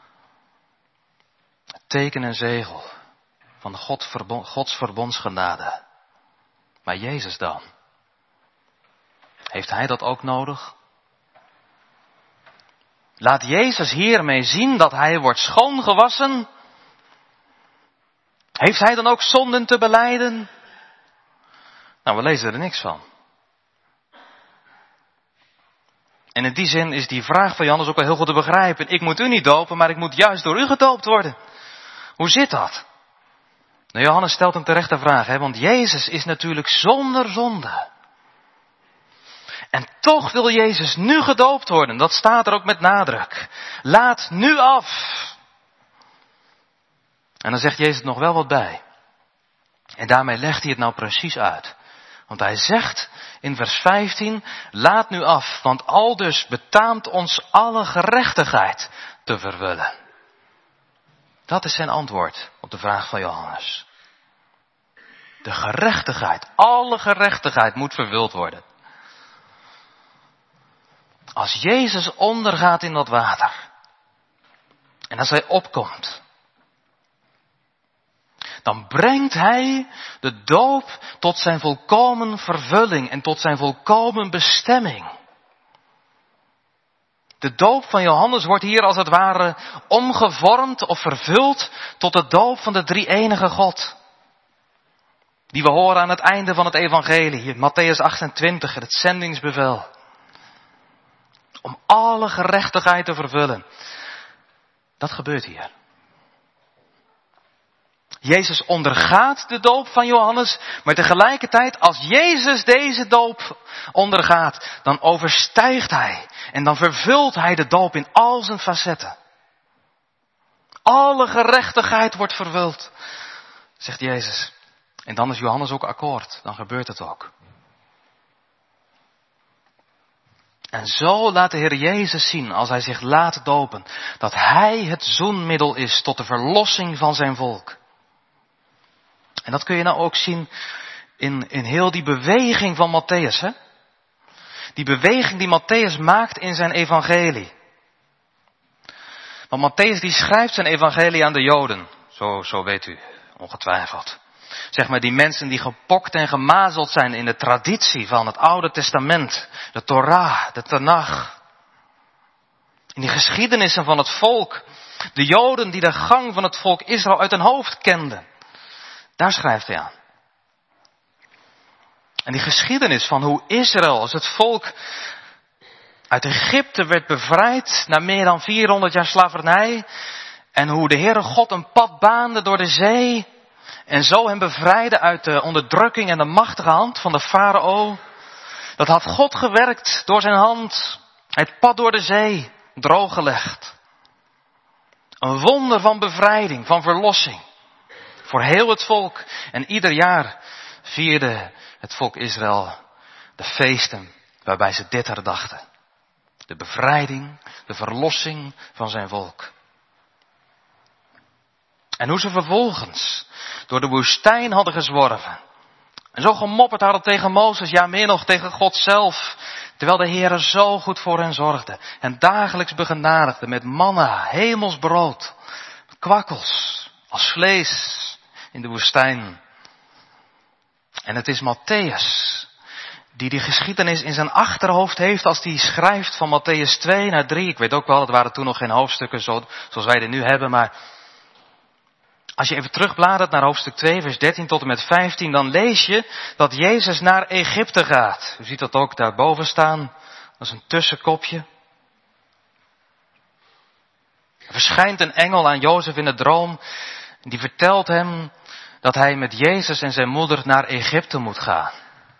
Het teken en zegel van God, Gods verbondsgenade. Maar Jezus dan? Heeft Hij dat ook nodig? Laat Jezus hiermee zien dat Hij wordt schoongewassen. Heeft Hij dan ook zonden te belijden? Nou, we lezen er niks van. En in die zin is die vraag van Johannes ook wel heel goed te begrijpen. Ik moet u niet dopen, maar ik moet juist door u gedoopt worden. Hoe zit dat? Nou, Johannes stelt een terechte vraag, hè? Want Jezus is natuurlijk zonder zonde. En toch wil Jezus nu gedoopt worden. Dat staat er ook met nadruk. Laat nu af. En dan zegt Jezus nog wel wat bij. En daarmee legt hij het nou precies uit. Want hij zegt in vers vijftien, laat nu af, want aldus betaamt ons alle gerechtigheid te vervullen. Dat is zijn antwoord op de vraag van Johannes. De gerechtigheid, alle gerechtigheid moet vervuld worden. Als Jezus ondergaat in dat water, en als hij opkomt, dan brengt hij de doop tot zijn volkomen vervulling en tot zijn volkomen bestemming. De doop van Johannes wordt hier als het ware omgevormd of vervuld tot de doop van de drie-enige God. Die we horen aan het einde van het evangelie, Mattheüs achtentwintig, het zendingsbevel. Om alle gerechtigheid te vervullen. Dat gebeurt hier. Jezus ondergaat de doop van Johannes, maar tegelijkertijd als Jezus deze doop ondergaat, dan overstijgt hij en dan vervult hij de doop in al zijn facetten. Alle gerechtigheid wordt vervuld, zegt Jezus. En dan is Johannes ook akkoord, dan gebeurt het ook. En zo laat de Heer Jezus zien, als hij zich laat dopen, dat hij het zoenmiddel is tot de verlossing van zijn volk. En dat kun je nou ook zien in, in heel die beweging van Mattheüs. Hè? Die beweging die Mattheüs maakt in zijn evangelie. Want Mattheüs die schrijft zijn evangelie aan de Joden. Zo, zo weet u, ongetwijfeld. Zeg maar die mensen die gepokt en gemazeld zijn in de traditie van het Oude Testament. De Torah, de Tanach. In die geschiedenissen van het volk. De Joden die de gang van het volk Israël uit hun hoofd kenden. Daar schrijft hij aan. En die geschiedenis van hoe Israël als het volk uit Egypte werd bevrijd na meer dan vierhonderd jaar slavernij. En hoe de Heere God een pad baande door de zee. En zo hem bevrijdde uit de onderdrukking en de machtige hand van de farao. Dat had God gewerkt door zijn hand. Het pad door de zee drooggelegd. Een wonder van bevrijding, van verlossing. Voor heel het volk. En ieder jaar vierde het volk Israël de feesten waarbij ze dit herdachten. De bevrijding, de verlossing van zijn volk. En hoe ze vervolgens door de woestijn hadden gezworven. En zo gemopperd hadden tegen Mozes, ja meer nog tegen God zelf. Terwijl de Heere zo goed voor hen zorgde. En dagelijks begenadigde met manna, hemels brood, kwakkels, als vlees in de woestijn. En het is Mattheüs die die geschiedenis in zijn achterhoofd heeft als hij schrijft van Mattheüs twee naar drie. Ik weet ook wel, het waren toen nog geen hoofdstukken zo, zoals wij die nu hebben, maar Als je even terugbladert naar hoofdstuk twee, vers dertien tot en met vijftien, dan lees je dat Jezus naar Egypte gaat. U ziet dat ook daarboven staan. Dat is een tussenkopje. Er verschijnt een engel aan Jozef in de droom. Die vertelt hem dat hij met Jezus en zijn moeder naar Egypte moet gaan.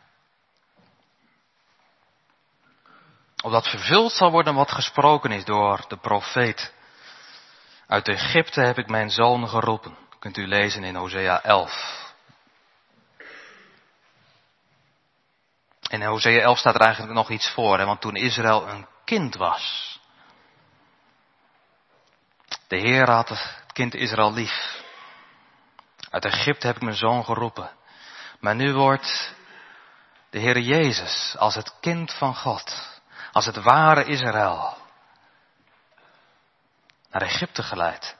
Opdat vervuld zal worden wat gesproken is door de profeet. Uit Egypte heb ik mijn zoon geroepen. Dat kunt u lezen in Hosea elf. In Hosea elf staat er eigenlijk nog iets voor, hè, want toen Israël een kind was. De Heer had het kind Israël lief. Uit Egypte heb ik mijn zoon geroepen. Maar nu wordt de Heer Jezus als het kind van God, als het ware Israël, naar Egypte geleid.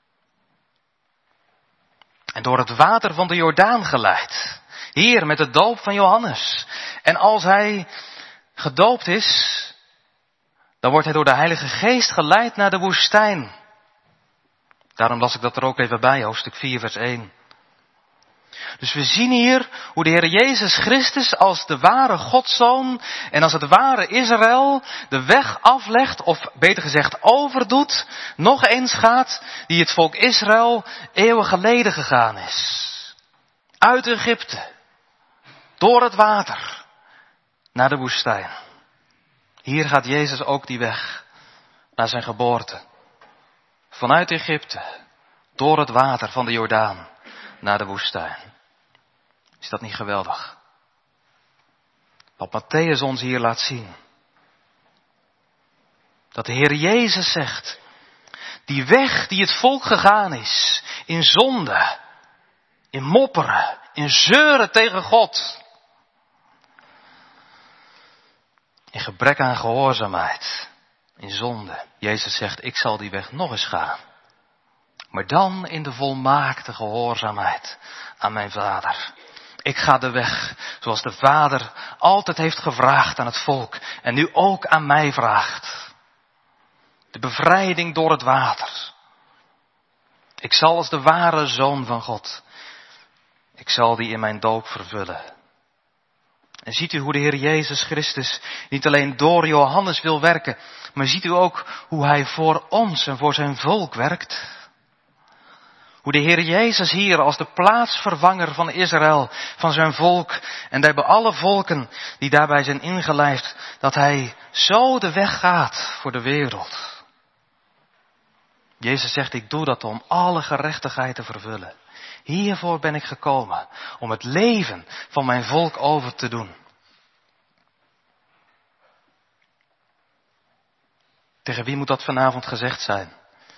En door het water van de Jordaan geleid. Hier met de doop van Johannes. En als hij gedoopt is, dan wordt hij door de Heilige Geest geleid naar de woestijn. Daarom las ik dat er ook even bij, hoofdstuk vier, vers één. Dus we zien hier hoe de Heer Jezus Christus als de ware Godszoon en als het ware Israël de weg aflegt, of beter gezegd overdoet, nog eens gaat, die het volk Israël eeuwen geleden gegaan is. Uit Egypte, door het water, naar de woestijn. Hier gaat Jezus ook die weg naar zijn geboorte. Vanuit Egypte, door het water van de Jordaan, naar de woestijn. Is dat niet geweldig? Wat Mattheüs ons hier laat zien. Dat de Heer Jezus zegt, die weg die het volk gegaan is, in zonde, in mopperen, in zeuren tegen God. In gebrek aan gehoorzaamheid, in zonde. Jezus zegt, ik zal die weg nog eens gaan. Maar dan in de volmaakte gehoorzaamheid aan mijn Vader. Ik ga de weg zoals de Vader altijd heeft gevraagd aan het volk en nu ook aan mij vraagt. De bevrijding door het water. Ik zal als de ware Zoon van God, ik zal die in mijn doop vervullen. En ziet u hoe de Heer Jezus Christus niet alleen door Johannes wil werken, maar ziet u ook hoe hij voor ons en voor zijn volk werkt. Hoe de Heer Jezus hier als de plaatsvervanger van Israël, van zijn volk en daarbij alle volken die daarbij zijn ingelijfd, dat hij zo de weg gaat voor de wereld. Jezus zegt, ik doe dat om alle gerechtigheid te vervullen. Hiervoor ben ik gekomen, om het leven van mijn volk over te doen. Tegen wie moet dat vanavond gezegd zijn?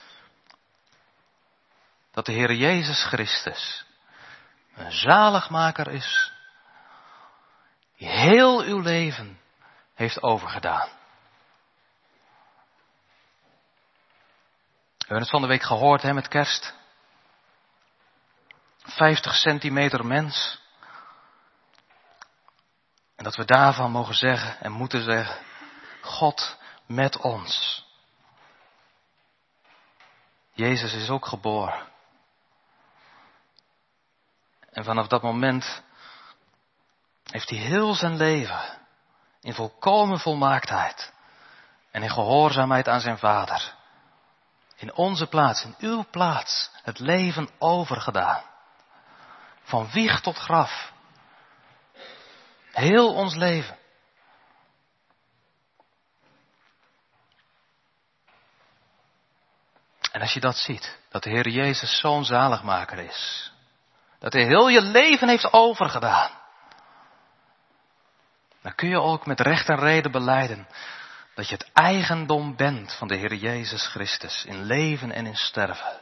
Dat de Heer Jezus Christus een zaligmaker is, die heel uw leven heeft overgedaan. We hebben het van de week gehoord, hè, met kerst. vijftig centimeter mens. En dat we daarvan mogen zeggen en moeten zeggen, God met ons. Jezus is ook geboren. En vanaf dat moment heeft hij heel zijn leven in volkomen volmaaktheid en in gehoorzaamheid aan zijn Vader, in onze plaats, in uw plaats, het leven overgedaan. Van wieg tot graf. Heel ons leven. En als je dat ziet, dat de Heer Jezus zo'n zaligmaker is, dat hij heel je leven heeft overgedaan, dan kun je ook met recht en reden belijden dat je het eigendom bent van de Heer Jezus Christus in leven en in sterven.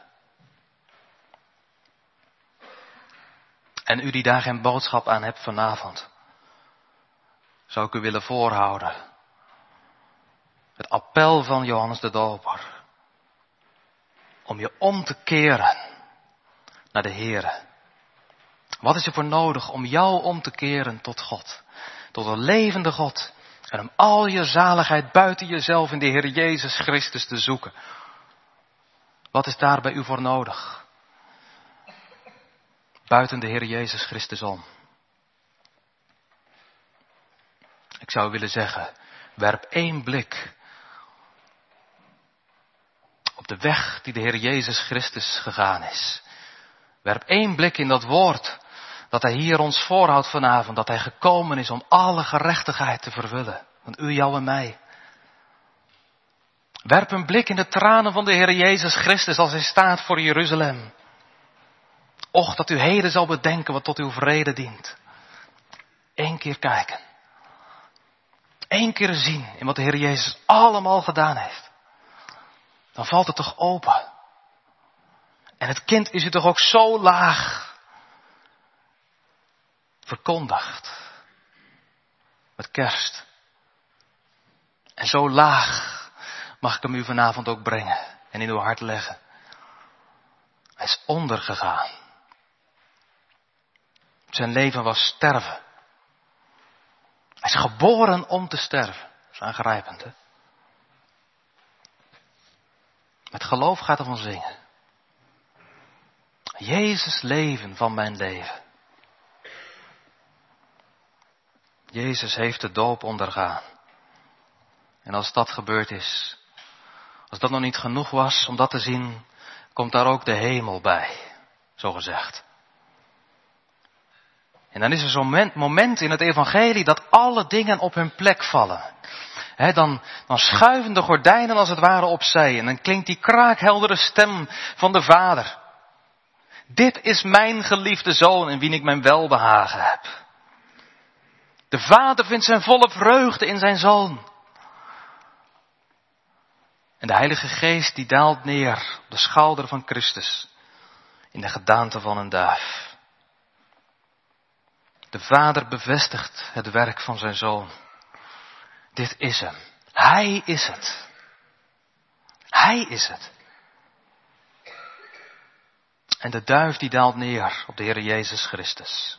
En u die daar geen boodschap aan hebt vanavond, zou ik u willen voorhouden. Het appel van Johannes de Doper. Om je om te keren naar de Heere. Wat is er voor nodig om jou om te keren tot God? Tot een levende God. En om al je zaligheid buiten jezelf in de Heer Jezus Christus te zoeken. Wat is daar bij u voor nodig? buiten de Heer Jezus Christus om. Ik zou willen zeggen, werp één blik op de weg die de Heer Jezus Christus gegaan is. Werp één blik in dat woord dat hij hier ons voorhoudt vanavond. Dat hij gekomen is om alle gerechtigheid te vervullen. Van u, jou en mij. Werp een blik in de tranen van de Heer Jezus Christus als hij staat voor Jeruzalem. Och, dat u heden zal bedenken wat tot uw vrede dient. Eén keer kijken. Eén keer zien in wat de Heer Jezus allemaal gedaan heeft. Dan valt het toch open. En het kind is u toch ook zo laag verkondigd. Met kerst. En zo laag mag ik hem u vanavond ook brengen. En in uw hart leggen. Hij is ondergegaan. Zijn leven was sterven. Hij is geboren om te sterven. Dat is aangrijpend, hè? Met geloof gaat er van zingen. Jezus leven van mijn leven. Jezus heeft de doop ondergaan. En als dat gebeurd is, als dat nog niet genoeg was om dat te zien, komt daar ook de hemel bij, zo gezegd. En dan is er zo'n moment in het evangelie dat alle dingen op hun plek vallen. He, dan, dan schuiven de gordijnen als het ware opzij en dan klinkt die kraakheldere stem van de Vader. Dit is mijn geliefde Zoon in wie ik mijn welbehagen heb. De Vader vindt zijn volle vreugde in zijn Zoon. En de Heilige Geest die daalt neer op de schouder van Christus in de gedaante van een duif. De Vader bevestigt het werk van zijn Zoon. Dit is hem. Hij is het. Hij is het. En de duif die daalt neer op de Heer Jezus Christus.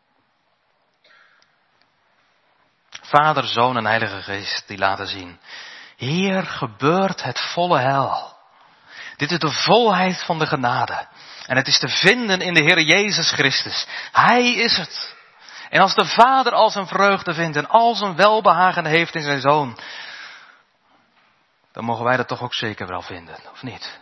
Vader, Zoon en Heilige Geest die laten zien. Hier gebeurt het volle heil. Dit is de volheid van de genade. En het is te vinden in de Heer Jezus Christus. Hij is het. En als de Vader al zijn vreugde vindt en al zijn welbehagen heeft in zijn Zoon, dan mogen wij dat toch ook zeker wel vinden, of niet?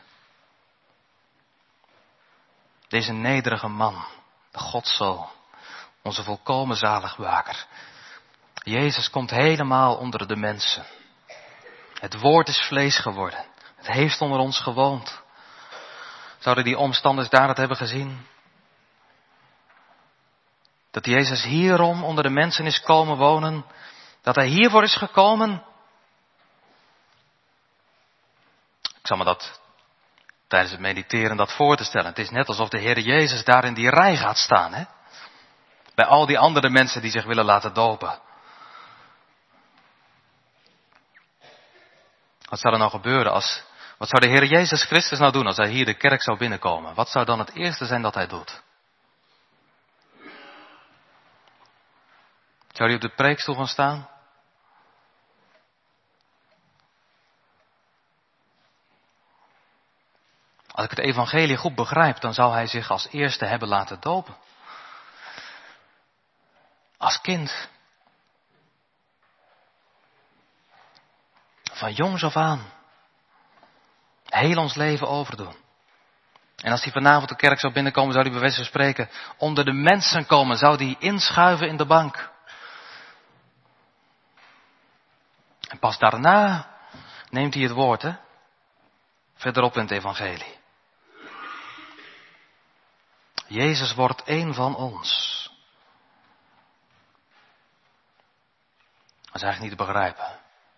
Deze nederige man, de Godszoon, onze volkomen zaligmaker. Jezus komt helemaal onder de mensen. Het woord is vlees geworden. Het heeft onder ons gewoond. Zouden die omstanders daar het hebben gezien? Dat Jezus hierom onder de mensen is komen wonen. Dat hij hiervoor is gekomen. Ik zal me dat tijdens het mediteren dat voor te stellen. Het is net alsof de Heer Jezus daar in die rij gaat staan. Hè? Bij al die andere mensen die zich willen laten dopen. Wat zou er nou gebeuren als... Wat zou de Heer Jezus Christus nou doen als hij hier de kerk zou binnenkomen? Wat zou dan het eerste zijn dat hij doet? Zou hij op de preekstoel gaan staan? Als ik het evangelie goed begrijp, dan zou hij zich als eerste hebben laten dopen. Als kind. Van jongs af aan. Heel ons leven overdoen. En als hij vanavond de kerk zou binnenkomen, zou hij bij wijze van spreken onder de mensen komen. Zou hij inschuiven in de bank. En pas daarna neemt hij het woord, hè. Verderop in het evangelie. Jezus wordt één van ons. Dat is eigenlijk niet te begrijpen.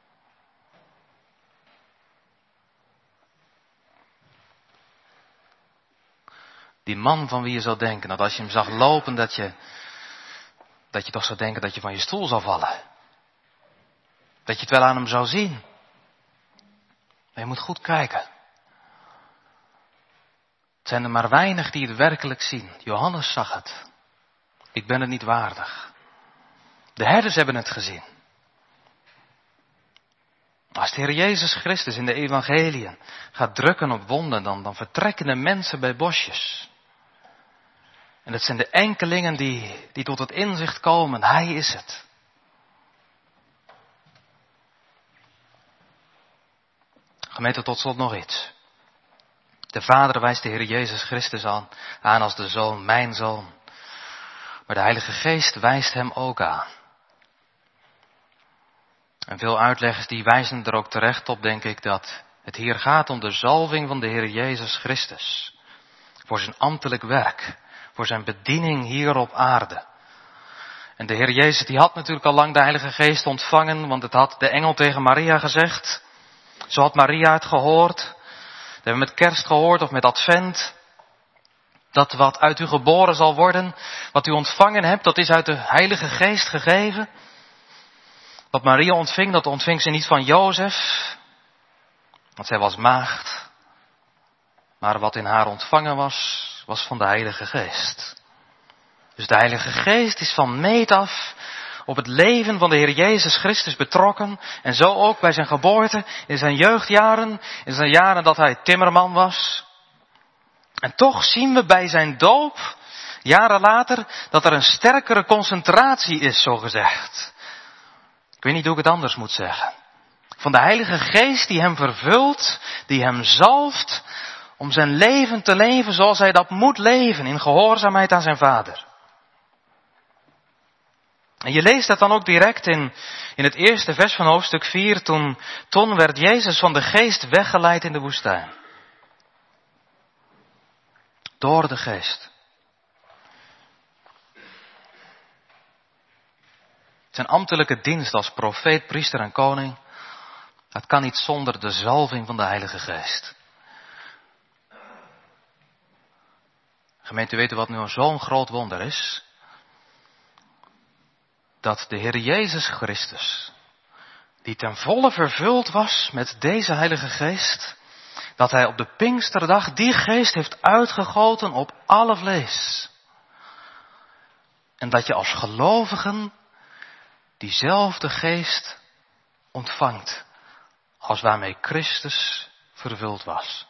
Die man van wie je zou denken, dat als je hem zag lopen, dat je, dat je toch zou denken dat je van je stoel zou vallen. Dat je het wel aan hem zou zien. Maar je moet goed kijken. Het zijn er maar weinig die het werkelijk zien. Johannes zag het. Ik ben het niet waardig. De herders hebben het gezien. Als de Heer Jezus Christus in de evangeliën gaat drukken op wonden, dan, dan vertrekken de mensen bij bosjes. En het zijn de enkelingen die, die tot het inzicht komen. Hij is het. Gemeente, tot slot nog iets. De Vader wijst de Heer Jezus Christus aan, aan als de Zoon, mijn Zoon. Maar de Heilige Geest wijst hem ook aan. En veel uitleggers die wijzen er ook terecht op, denk ik, dat het hier gaat om de zalving van de Heer Jezus Christus. Voor zijn ambtelijk werk, voor zijn bediening hier op aarde. En de Heer Jezus die had natuurlijk al lang de Heilige Geest ontvangen, want het had de engel tegen Maria gezegd. Zo had Maria het gehoord. Dat hebben we met kerst gehoord of met advent. Dat wat uit u geboren zal worden, wat u ontvangen hebt, dat is uit de Heilige Geest gegeven. Wat Maria ontving, dat ontving ze niet van Jozef, want zij was maagd. Maar wat in haar ontvangen was, was van de Heilige Geest. Dus de Heilige Geest is van meet af op het leven van de Heer Jezus Christus betrokken. En zo ook bij zijn geboorte, in zijn jeugdjaren, in zijn jaren dat hij timmerman was. En toch zien we bij zijn doop, jaren later, dat er een sterkere concentratie is, zo gezegd. Ik weet niet hoe ik het anders moet zeggen. Van de Heilige Geest die hem vervult, die hem zalft om zijn leven te leven zoals hij dat moet leven, in gehoorzaamheid aan zijn Vader. En je leest dat dan ook direct in, in het eerste vers van hoofdstuk vier, toen, toen werd Jezus van de Geest weggeleid in de woestijn. Door de Geest. Zijn ambtelijke dienst als profeet, priester en koning, dat kan niet zonder de zalving van de Heilige Geest. Gemeente, weet u wat nu zo'n groot wonder is? Dat de Heer Jezus Christus, die ten volle vervuld was met deze Heilige Geest, dat hij op de Pinksterdag die Geest heeft uitgegoten op alle vlees. En dat je als gelovigen diezelfde Geest ontvangt als waarmee Christus vervuld was.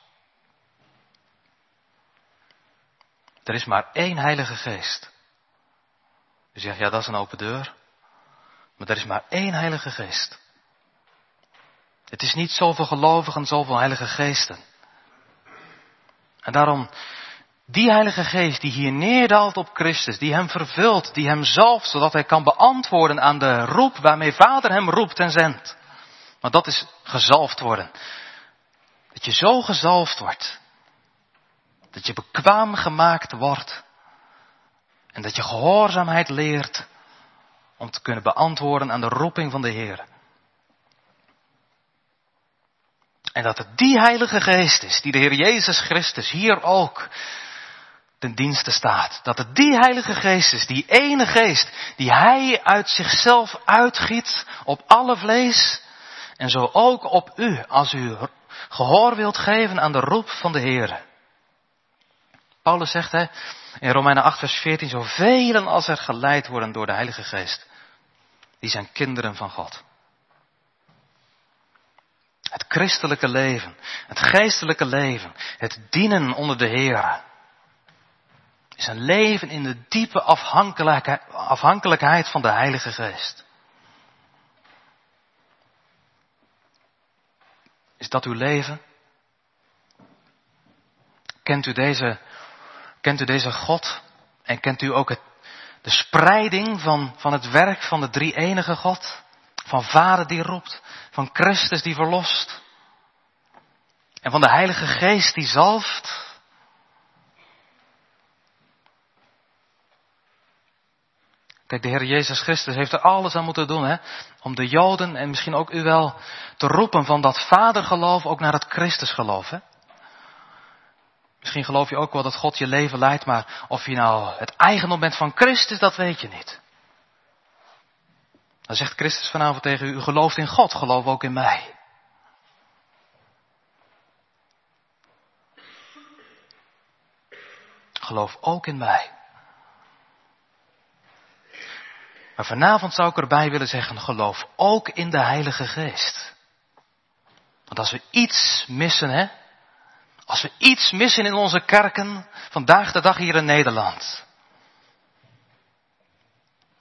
Er is maar één Heilige Geest. U zegt, ja, dat is een open deur. Maar er is maar één Heilige Geest. Het is niet zoveel gelovigen, zoveel Heilige Geesten. En daarom, die Heilige Geest die hier neerdaalt op Christus, die hem vervult, die hem zalft, zodat hij kan beantwoorden aan de roep waarmee Vader hem roept en zendt. Maar dat is gezalfd worden. Dat je zo gezalfd wordt. Dat je bekwaam gemaakt wordt. En dat je gehoorzaamheid leert om te kunnen beantwoorden aan de roeping van de Heer. En dat het die Heilige Geest is, die de Heer Jezus Christus hier ook ten dienste staat. Dat het die Heilige Geest is, die ene Geest, die Hij uit zichzelf uitgiet op alle vlees. En zo ook op u, als u gehoor wilt geven aan de roep van de Heer. Paulus zegt hè, in Romeinen acht vers veertien, zoveel als er geleid worden door de Heilige Geest, die zijn kinderen van God. Het christelijke leven, het geestelijke leven, het dienen onder de Heer, is een leven in de diepe afhankelijkheid, afhankelijkheid van de Heilige Geest. Is dat uw leven? Kent u deze, kent u deze God? En kent u ook het, de spreiding van, van het werk van de drie-enige God? Van Vader die roept, van Christus die verlost. En van de Heilige Geest die zalft. Kijk, de Heer Jezus Christus heeft er alles aan moeten doen, hè, om de Joden en misschien ook u wel te roepen van dat vadergeloof ook naar het Christusgeloof, hè. Misschien geloof je ook wel dat God je leven leidt, maar of je nou het eigendom bent van Christus, dat weet je niet. Dan zegt Christus vanavond tegen u, u gelooft in God, geloof ook in mij. Geloof ook in mij. Maar vanavond zou ik erbij willen zeggen, geloof ook in de Heilige Geest. Want als we iets missen, hè. Als we iets missen in onze kerken, vandaag de dag hier in Nederland.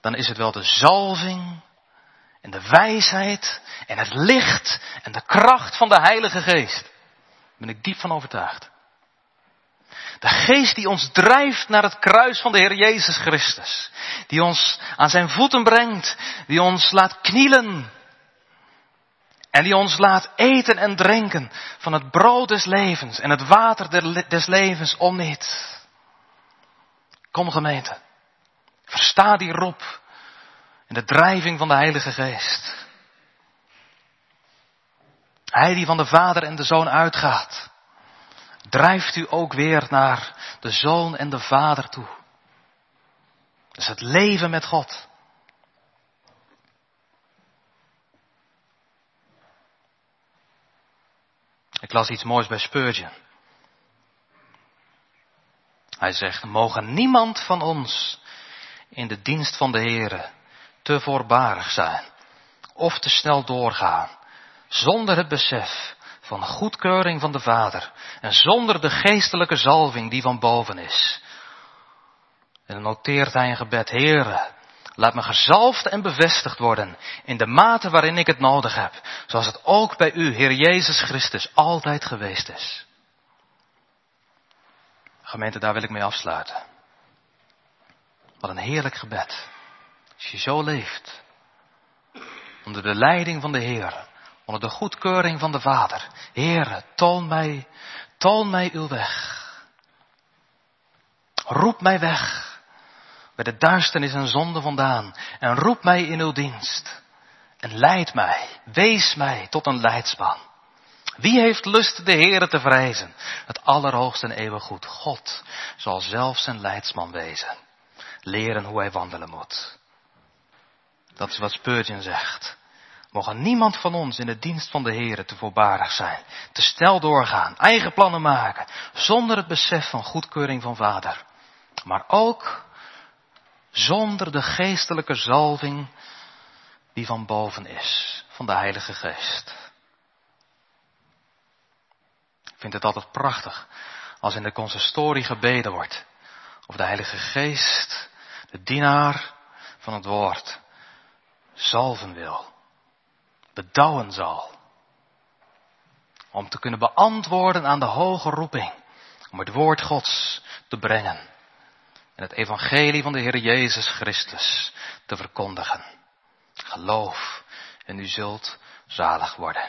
dan is het wel de zalving en de wijsheid en het licht en de kracht van de Heilige Geest. Daar ben ik diep van overtuigd. De geest die ons drijft naar het kruis van de Heer Jezus Christus. Die ons aan zijn voeten brengt. Die ons laat knielen. En die ons laat eten en drinken van het brood des levens en het water des levens om niet. Kom gemeente, versta die roep en de drijving van de Heilige Geest. Hij die van de Vader en de Zoon uitgaat, drijft u ook weer naar de Zoon en de Vader toe. Dus het leven met God. Ik las iets moois bij Spurgeon. Hij zegt, mogen niemand van ons in de dienst van de Heere te voorbarig zijn of te snel doorgaan, zonder het besef van goedkeuring van de Vader en zonder de geestelijke zalving die van boven is. En dan noteert hij een gebed, Heere, laat me gezalfd en bevestigd worden in de mate waarin ik het nodig heb, zoals het ook bij u, Heer Jezus Christus, altijd geweest is. Gemeente, daar wil ik mee afsluiten. Wat een heerlijk gebed. Als je zo leeft, onder de leiding van de Heer, onder de goedkeuring van de Vader. Heere, toon mij, toon mij uw weg. Roep mij weg bij de duisternis en zonde vandaan. En roep mij in uw dienst. En leid mij, wees mij tot een leidsman. Wie heeft lust de Heere te vrezen? Het allerhoogste en eeuwig goed. God zal zelf zijn leidsman wezen. Leren hoe hij wandelen moet. Dat is wat Spurgeon zegt. Mogen niemand van ons in de dienst van de Heere te voorbarig zijn. Te snel doorgaan, eigen plannen maken. Zonder het besef van goedkeuring van Vader. Maar ook zonder de geestelijke zalving die van boven is. Van de Heilige Geest. Ik vind het altijd prachtig als in de consistorie gebeden wordt. Of de Heilige Geest, de dienaar van het woord, zalven wil. Bedouwen zal. Om te kunnen beantwoorden aan de hoge roeping. Om het woord Gods te brengen. En het evangelie van de Heer Jezus Christus te verkondigen. Geloof en u zult zalig worden.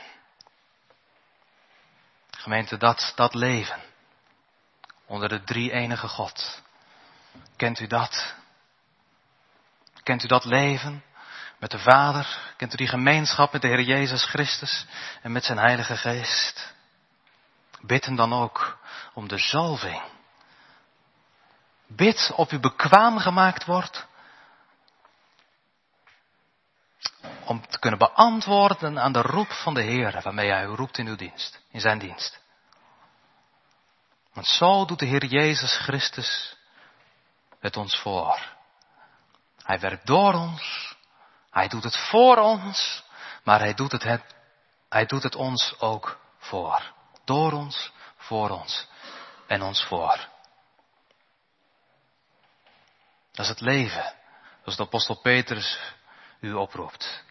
Gemeente, dat, dat leven. Onder de drie enige God. Kent u dat? Kent u dat leven? Met de Vader, kent u die gemeenschap met de Heer Jezus Christus en met zijn Heilige Geest? Bid hem dan ook om de zalving. Bid op u bekwaam gemaakt wordt. Om te kunnen beantwoorden aan de roep van de Heer waarmee hij u roept in uw dienst, in zijn dienst. Want zo doet de Heer Jezus Christus het ons voor. Hij werkt door ons. Hij doet het voor ons, maar hij doet het, het, hij doet het ons ook voor. Door ons, voor ons en ons voor. Dat is het leven, zoals de apostel Petrus u oproept.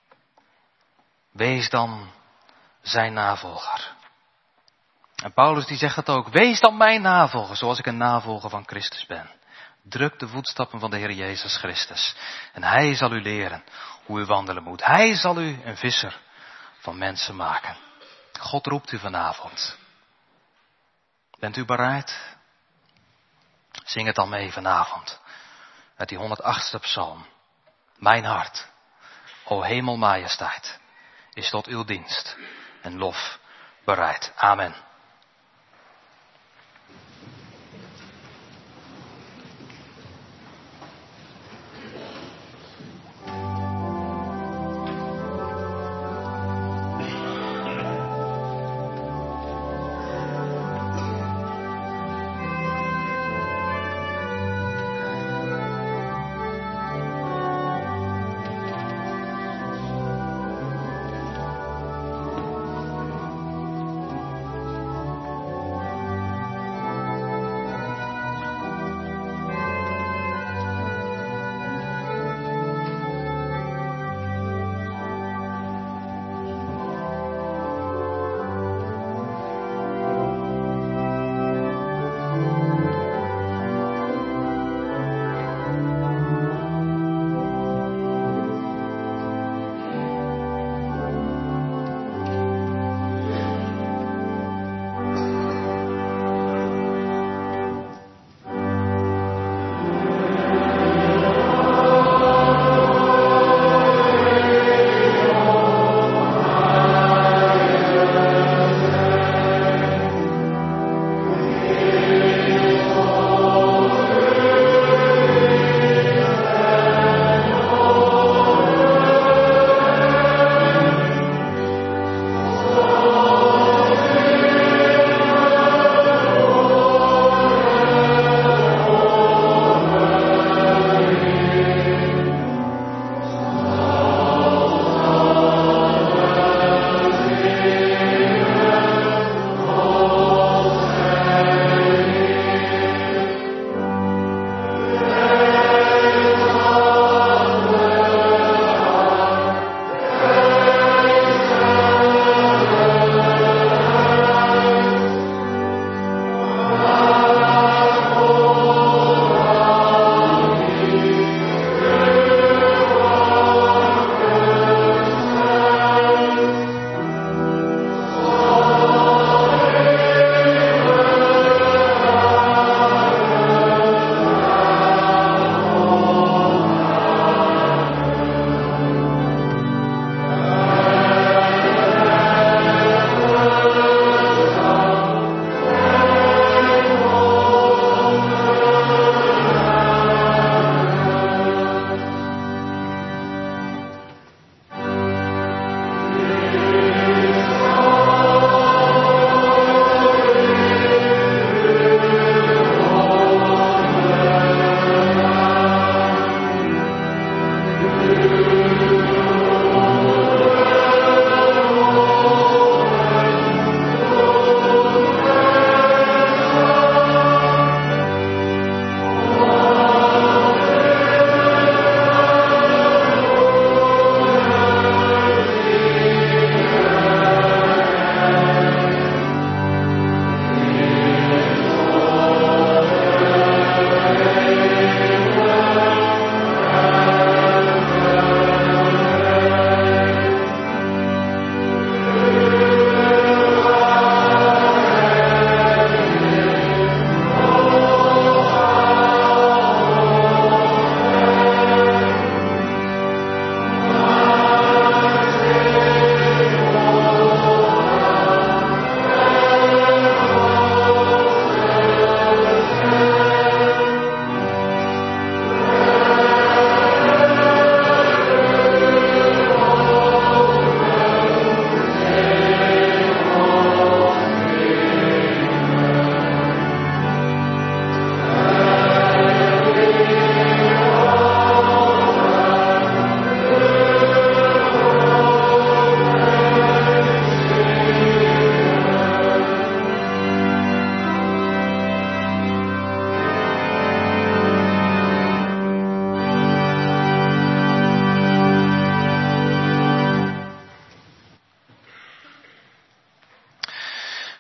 Wees dan zijn navolger. En Paulus die zegt het ook, wees dan mijn navolger, zoals ik een navolger van Christus ben. Druk de voetstappen van de Heer Jezus Christus. En hij zal u leren hoe u wandelen moet. Hij zal u een visser van mensen maken. God roept u vanavond. Bent u bereid? Zing het dan mee vanavond. Uit die honderdachtste psalm. Mijn hart, o hemelmajesteit, is tot uw dienst en lof bereid. Amen.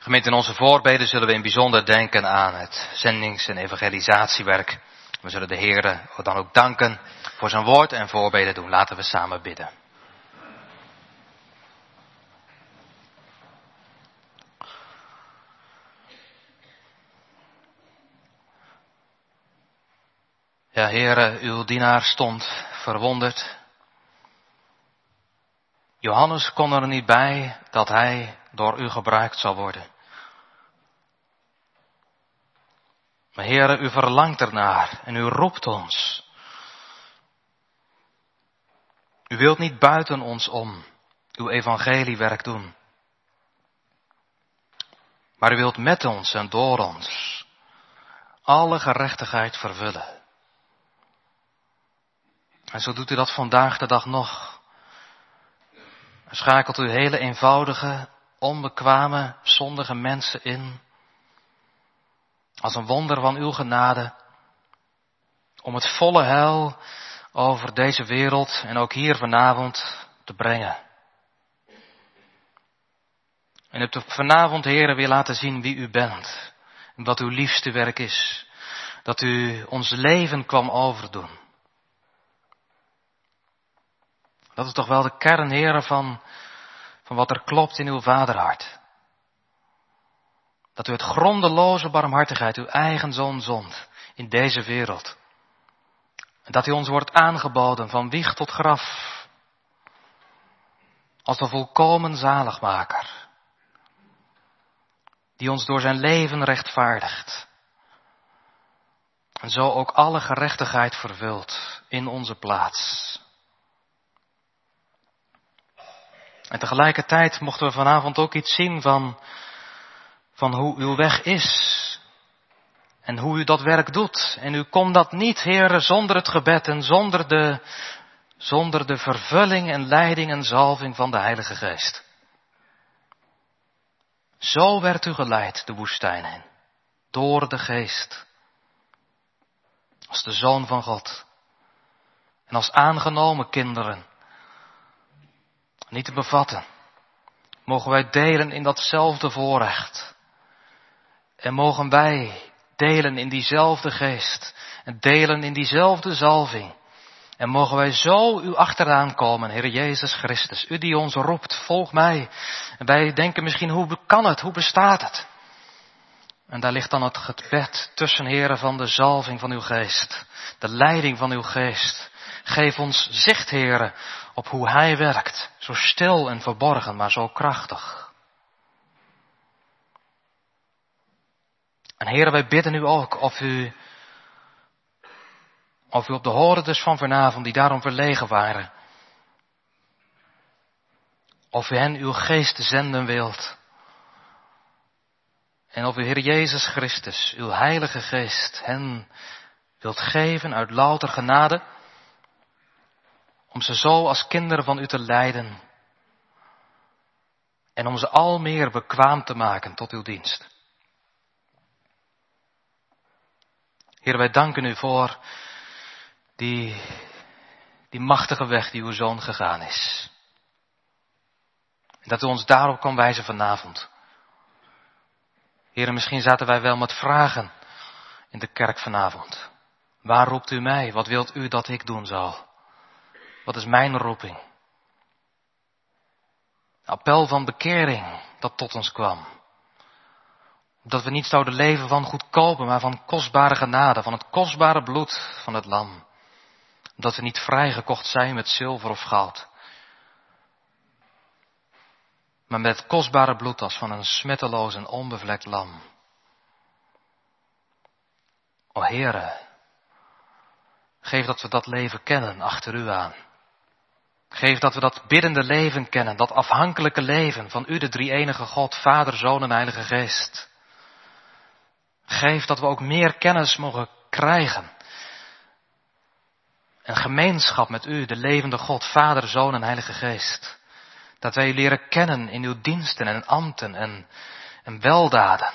Gemeente, in onze voorbeden zullen we in bijzonder denken aan het zendings- en evangelisatiewerk. We zullen de Heere dan ook danken voor zijn woord en voorbeden doen. Laten we samen bidden. Ja, Heere, uw dienaar stond verwonderd. Johannes kon er niet bij dat hij door u gebruikt zou worden. Maar Heere, u verlangt ernaar en u roept ons. U wilt niet buiten ons om uw evangeliewerk doen. Maar u wilt met ons en door ons alle gerechtigheid vervullen. En zo doet u dat vandaag de dag nog. En schakelt u hele eenvoudige, onbekwame, zondige mensen in. Als een wonder van uw genade. Om het volle heil over deze wereld en ook hier vanavond te brengen. En u hebt vanavond, Heere, weer laten zien wie u bent. En wat uw liefste werk is. Dat u ons leven kwam overdoen. Dat is toch wel de kern, Heere, van, van wat er klopt in uw vaderhart. Dat u het grondeloze barmhartigheid, uw eigen zoon zond in deze wereld. En dat hij ons wordt aangeboden van wieg tot graf. Als de volkomen zaligmaker. Die ons door zijn leven rechtvaardigt. En zo ook alle gerechtigheid vervult in onze plaats. En tegelijkertijd mochten we vanavond ook iets zien van, van hoe uw weg is. En hoe u dat werk doet. En u kon dat niet, Heere, zonder het gebed en zonder de, zonder de vervulling en leiding en zalving van de Heilige Geest. Zo werd u geleid de woestijn in. Door de Geest. Als de Zoon van God. En als aangenomen kinderen. Niet te bevatten. Mogen wij delen in datzelfde voorrecht. En mogen wij delen in diezelfde geest. En delen in diezelfde zalving. En mogen wij zo u achteraan komen, Heer Jezus Christus. U die ons roept, volg mij. En wij denken misschien, hoe kan het? Hoe bestaat het? En daar ligt dan het gebed tussen, Heere, van de zalving van uw geest. De leiding van uw geest. Geef ons zicht, Heere, op hoe Hij werkt. Zo stil en verborgen, maar zo krachtig. En Heere, wij bidden u ook of u, of u op de hoorders van vanavond die daarom verlegen waren. Of u hen uw geest zenden wilt. En of u, Heer Jezus Christus, uw heilige geest, hen wilt geven uit louter genade. Om ze zo als kinderen van u te leiden. En om ze al meer bekwaam te maken tot uw dienst. Heer, wij danken u voor die, die machtige weg die uw Zoon gegaan is. En dat u ons daarop kan wijzen vanavond. Heer, misschien zaten wij wel met vragen in de kerk vanavond. Waar roept u mij? Wat wilt u dat ik doen zal? Wat is mijn roeping? Appel van bekering dat tot ons kwam. Dat we niet zouden leven van goedkope, maar van kostbare genade, van het kostbare bloed van het lam. Dat we niet vrijgekocht zijn met zilver of goud. Maar met het kostbare bloed als van een smetteloos en onbevlekt lam. O Heere, geef dat we dat leven kennen achter u aan. Geef dat we dat biddende leven kennen, dat afhankelijke leven van u, de drie-enige God, Vader, Zoon en Heilige Geest. Geef dat we ook meer kennis mogen krijgen. En gemeenschap met u, de levende God, Vader, Zoon en Heilige Geest. Dat wij u leren kennen in uw diensten en ambten en, en weldaden.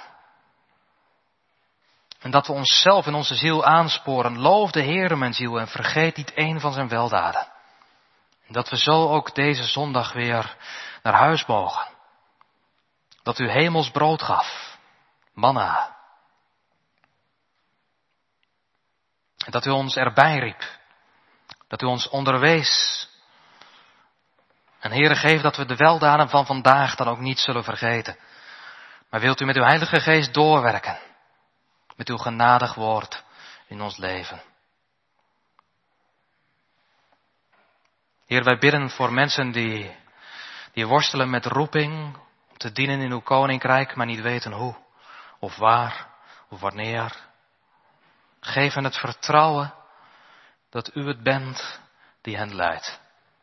En dat we onszelf en onze ziel aansporen. Loof de Heere mijn ziel en vergeet niet één van zijn weldaden. En dat we zo ook deze zondag weer naar huis mogen. Dat u hemels brood gaf, manna. En dat u ons erbij riep. Dat u ons onderwees. En Heere, geef dat we de weldaden van vandaag dan ook niet zullen vergeten. Maar wilt u met uw Heilige Geest doorwerken. Met uw genadig woord in ons leven. Heer, wij bidden voor mensen die, die worstelen met roeping. Om te dienen in uw koninkrijk, maar niet weten hoe. Of waar. Of wanneer. Geef hen het vertrouwen dat u het bent die hen leidt.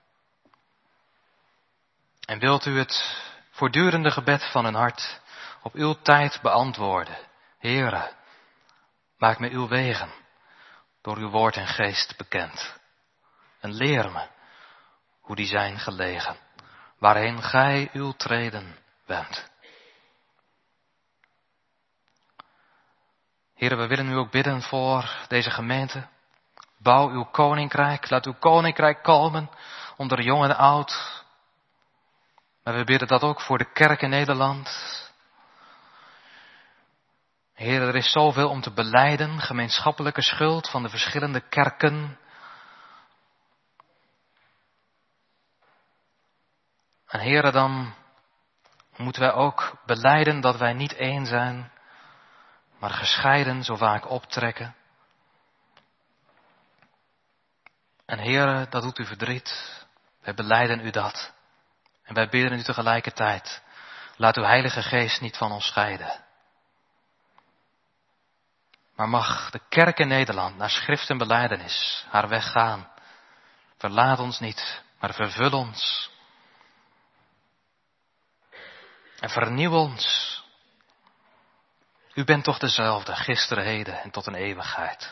En wilt u het voortdurende gebed van hun hart op uw tijd beantwoorden. Heere, maak me uw wegen door uw woord en geest bekend. En leer me hoe die zijn gelegen, waarheen gij uw treden wendt. Heere, we willen u ook bidden voor deze gemeente. Bouw uw koninkrijk, laat uw koninkrijk komen onder jong en oud. Maar we bidden dat ook voor de kerk in Nederland. Heer, er is zoveel om te belijden, gemeenschappelijke schuld van de verschillende kerken. En Heer, dan moeten wij ook belijden dat wij niet één zijn, maar gescheiden zo vaak optrekken. En Heer, dat doet u verdriet. Wij belijden u dat. En wij bidden u tegelijkertijd. Laat uw Heilige Geest niet van ons scheiden. Maar mag de kerk in Nederland naar schrift en belijdenis haar weg gaan. Verlaat ons niet, maar vervul ons. En vernieuw ons. U bent toch dezelfde, gisteren, heden en tot een eeuwigheid.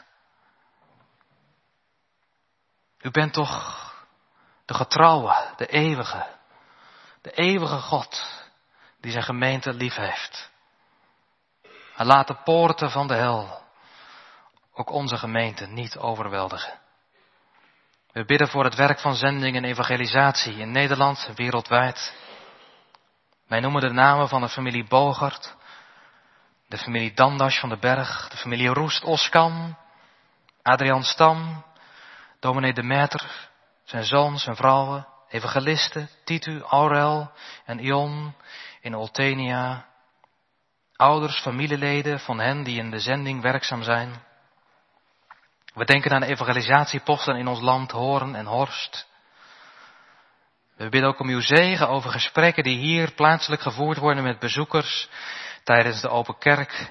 U bent toch de getrouwe, de eeuwige, de eeuwige God die zijn gemeente lief heeft. En laat de poorten van de hel ook onze gemeente niet overweldigen. We bidden voor het werk van zending en evangelisatie in Nederland en wereldwijd. Wij noemen de namen van de familie Bogert, de familie Dandas van den Berg, de familie Roest Oskam, Adriaan Stam, dominee De Meter, zijn zoon, zijn vrouwen, evangelisten, Titu, Aurel en Ion in Oltenia, ouders, familieleden van hen die in de zending werkzaam zijn. We denken aan de evangelisatieposten in ons land Hoorn en Horst. We bidden ook om uw zegen over gesprekken die hier plaatselijk gevoerd worden met bezoekers tijdens de open kerk.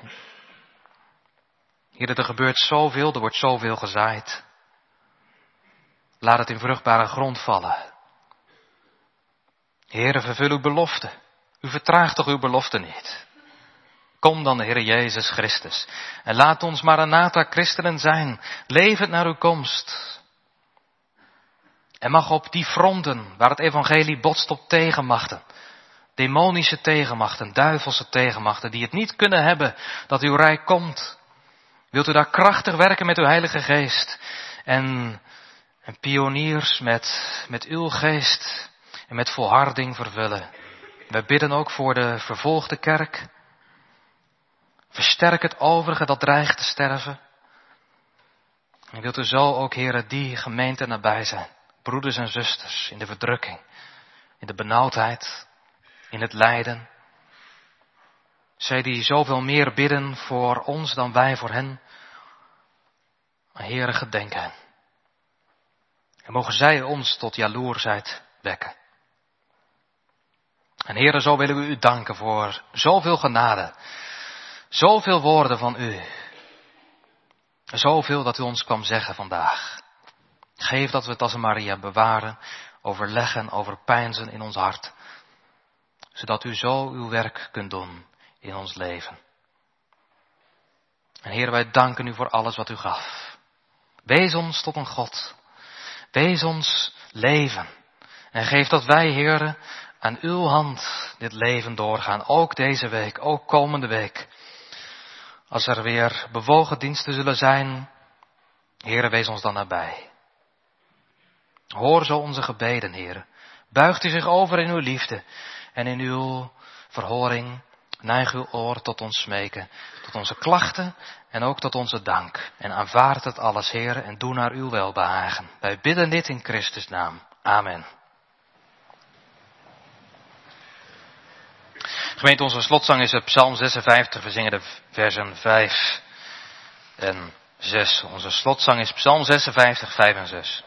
Heer, er gebeurt zoveel, er wordt zoveel gezaaid. Laat het in vruchtbare grond vallen. Heere, vervul uw belofte. U vertraagt toch uw belofte niet. Kom dan, Heere Jezus Christus. En laat ons Maranatha christenen zijn, levend naar uw komst. En mag op die fronten waar het evangelie botst op tegenmachten, demonische tegenmachten, duivelse tegenmachten, die het niet kunnen hebben dat uw rijk komt. Wilt u daar krachtig werken met uw Heilige Geest. En, en pioniers met, met uw geest en met volharding vervullen. We bidden ook voor de vervolgde kerk. Versterk het overige dat dreigt te sterven. En wilt u zo ook, Heere, die gemeente nabij zijn. Broeders en zusters in de verdrukking, in de benauwdheid, in het lijden. Zij die zoveel meer bidden voor ons dan wij voor hen. Heere, gedenk hen. En mogen zij ons tot jaloersheid wekken. En Heere, zo willen we u danken voor zoveel genade. Zoveel woorden van u. Zoveel dat u ons kwam zeggen vandaag. Geef dat we het als een Maria bewaren, overleggen, overpeinzen in ons hart. Zodat u zo uw werk kunt doen in ons leven. En Heer, wij danken u voor alles wat u gaf. Wees ons tot een God. Wees ons leven. En geef dat wij, Heere, aan uw hand dit leven doorgaan. Ook deze week, ook komende week. Als er weer bewogen diensten zullen zijn, Heere, wees ons dan nabij. Hoor zo onze gebeden, Heere. Buigt u zich over in uw liefde en in uw verhoring. Neig uw oor tot ons smeken, tot onze klachten en ook tot onze dank. En aanvaard het alles, Heer, en doe naar uw welbehagen. Wij bidden dit in Christus' naam. Amen. Gemeente, onze slotzang is op Psalm zesenvijftig. We zingen de versen vijf en zes. Onze slotzang is Psalm zesenvijftig, vijf en zes.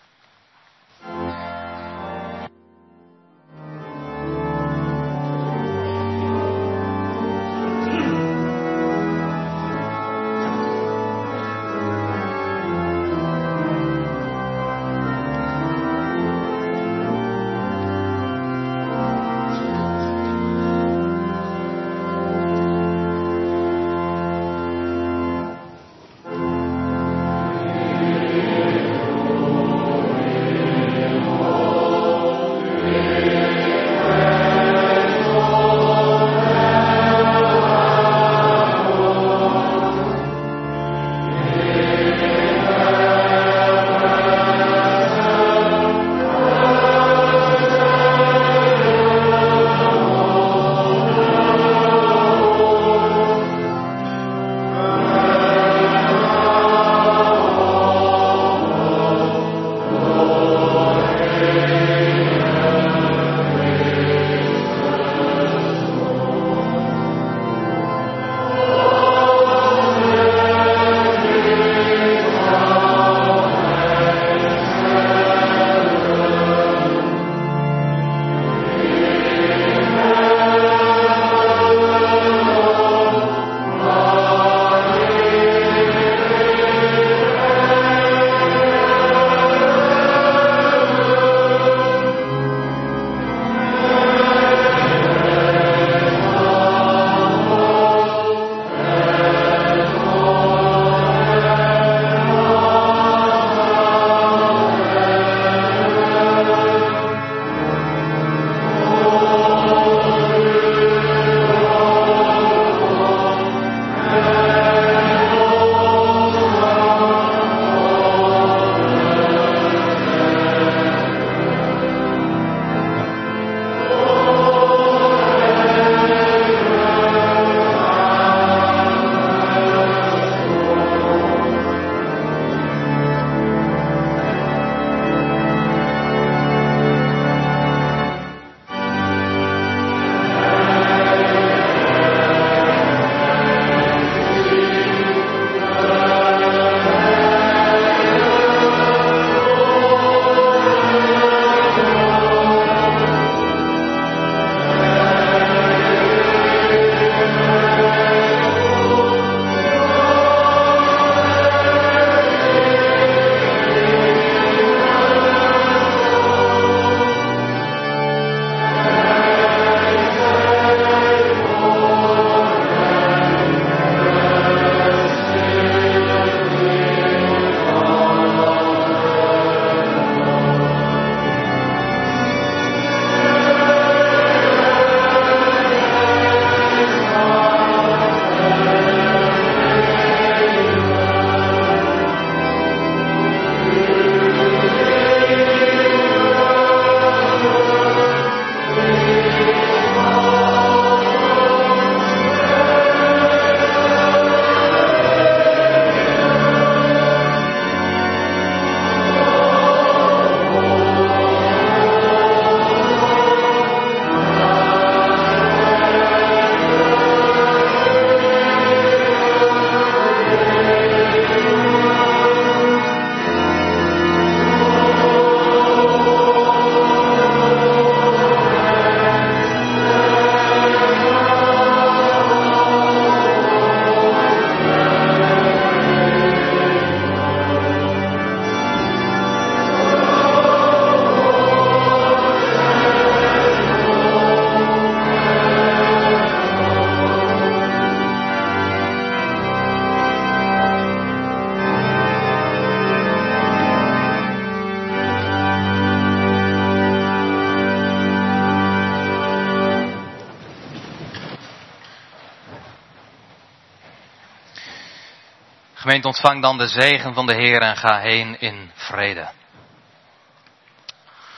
Gemeente, ontvang dan de zegen van de Heer en ga heen in vrede.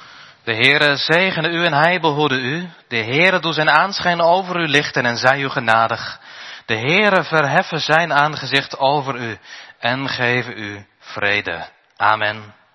De Heere zegene u en hij behoede u. De Heere doe zijn aanschijn over u lichten en zij u genadig. De Heere verheffen zijn aangezicht over u en geven u vrede. Amen.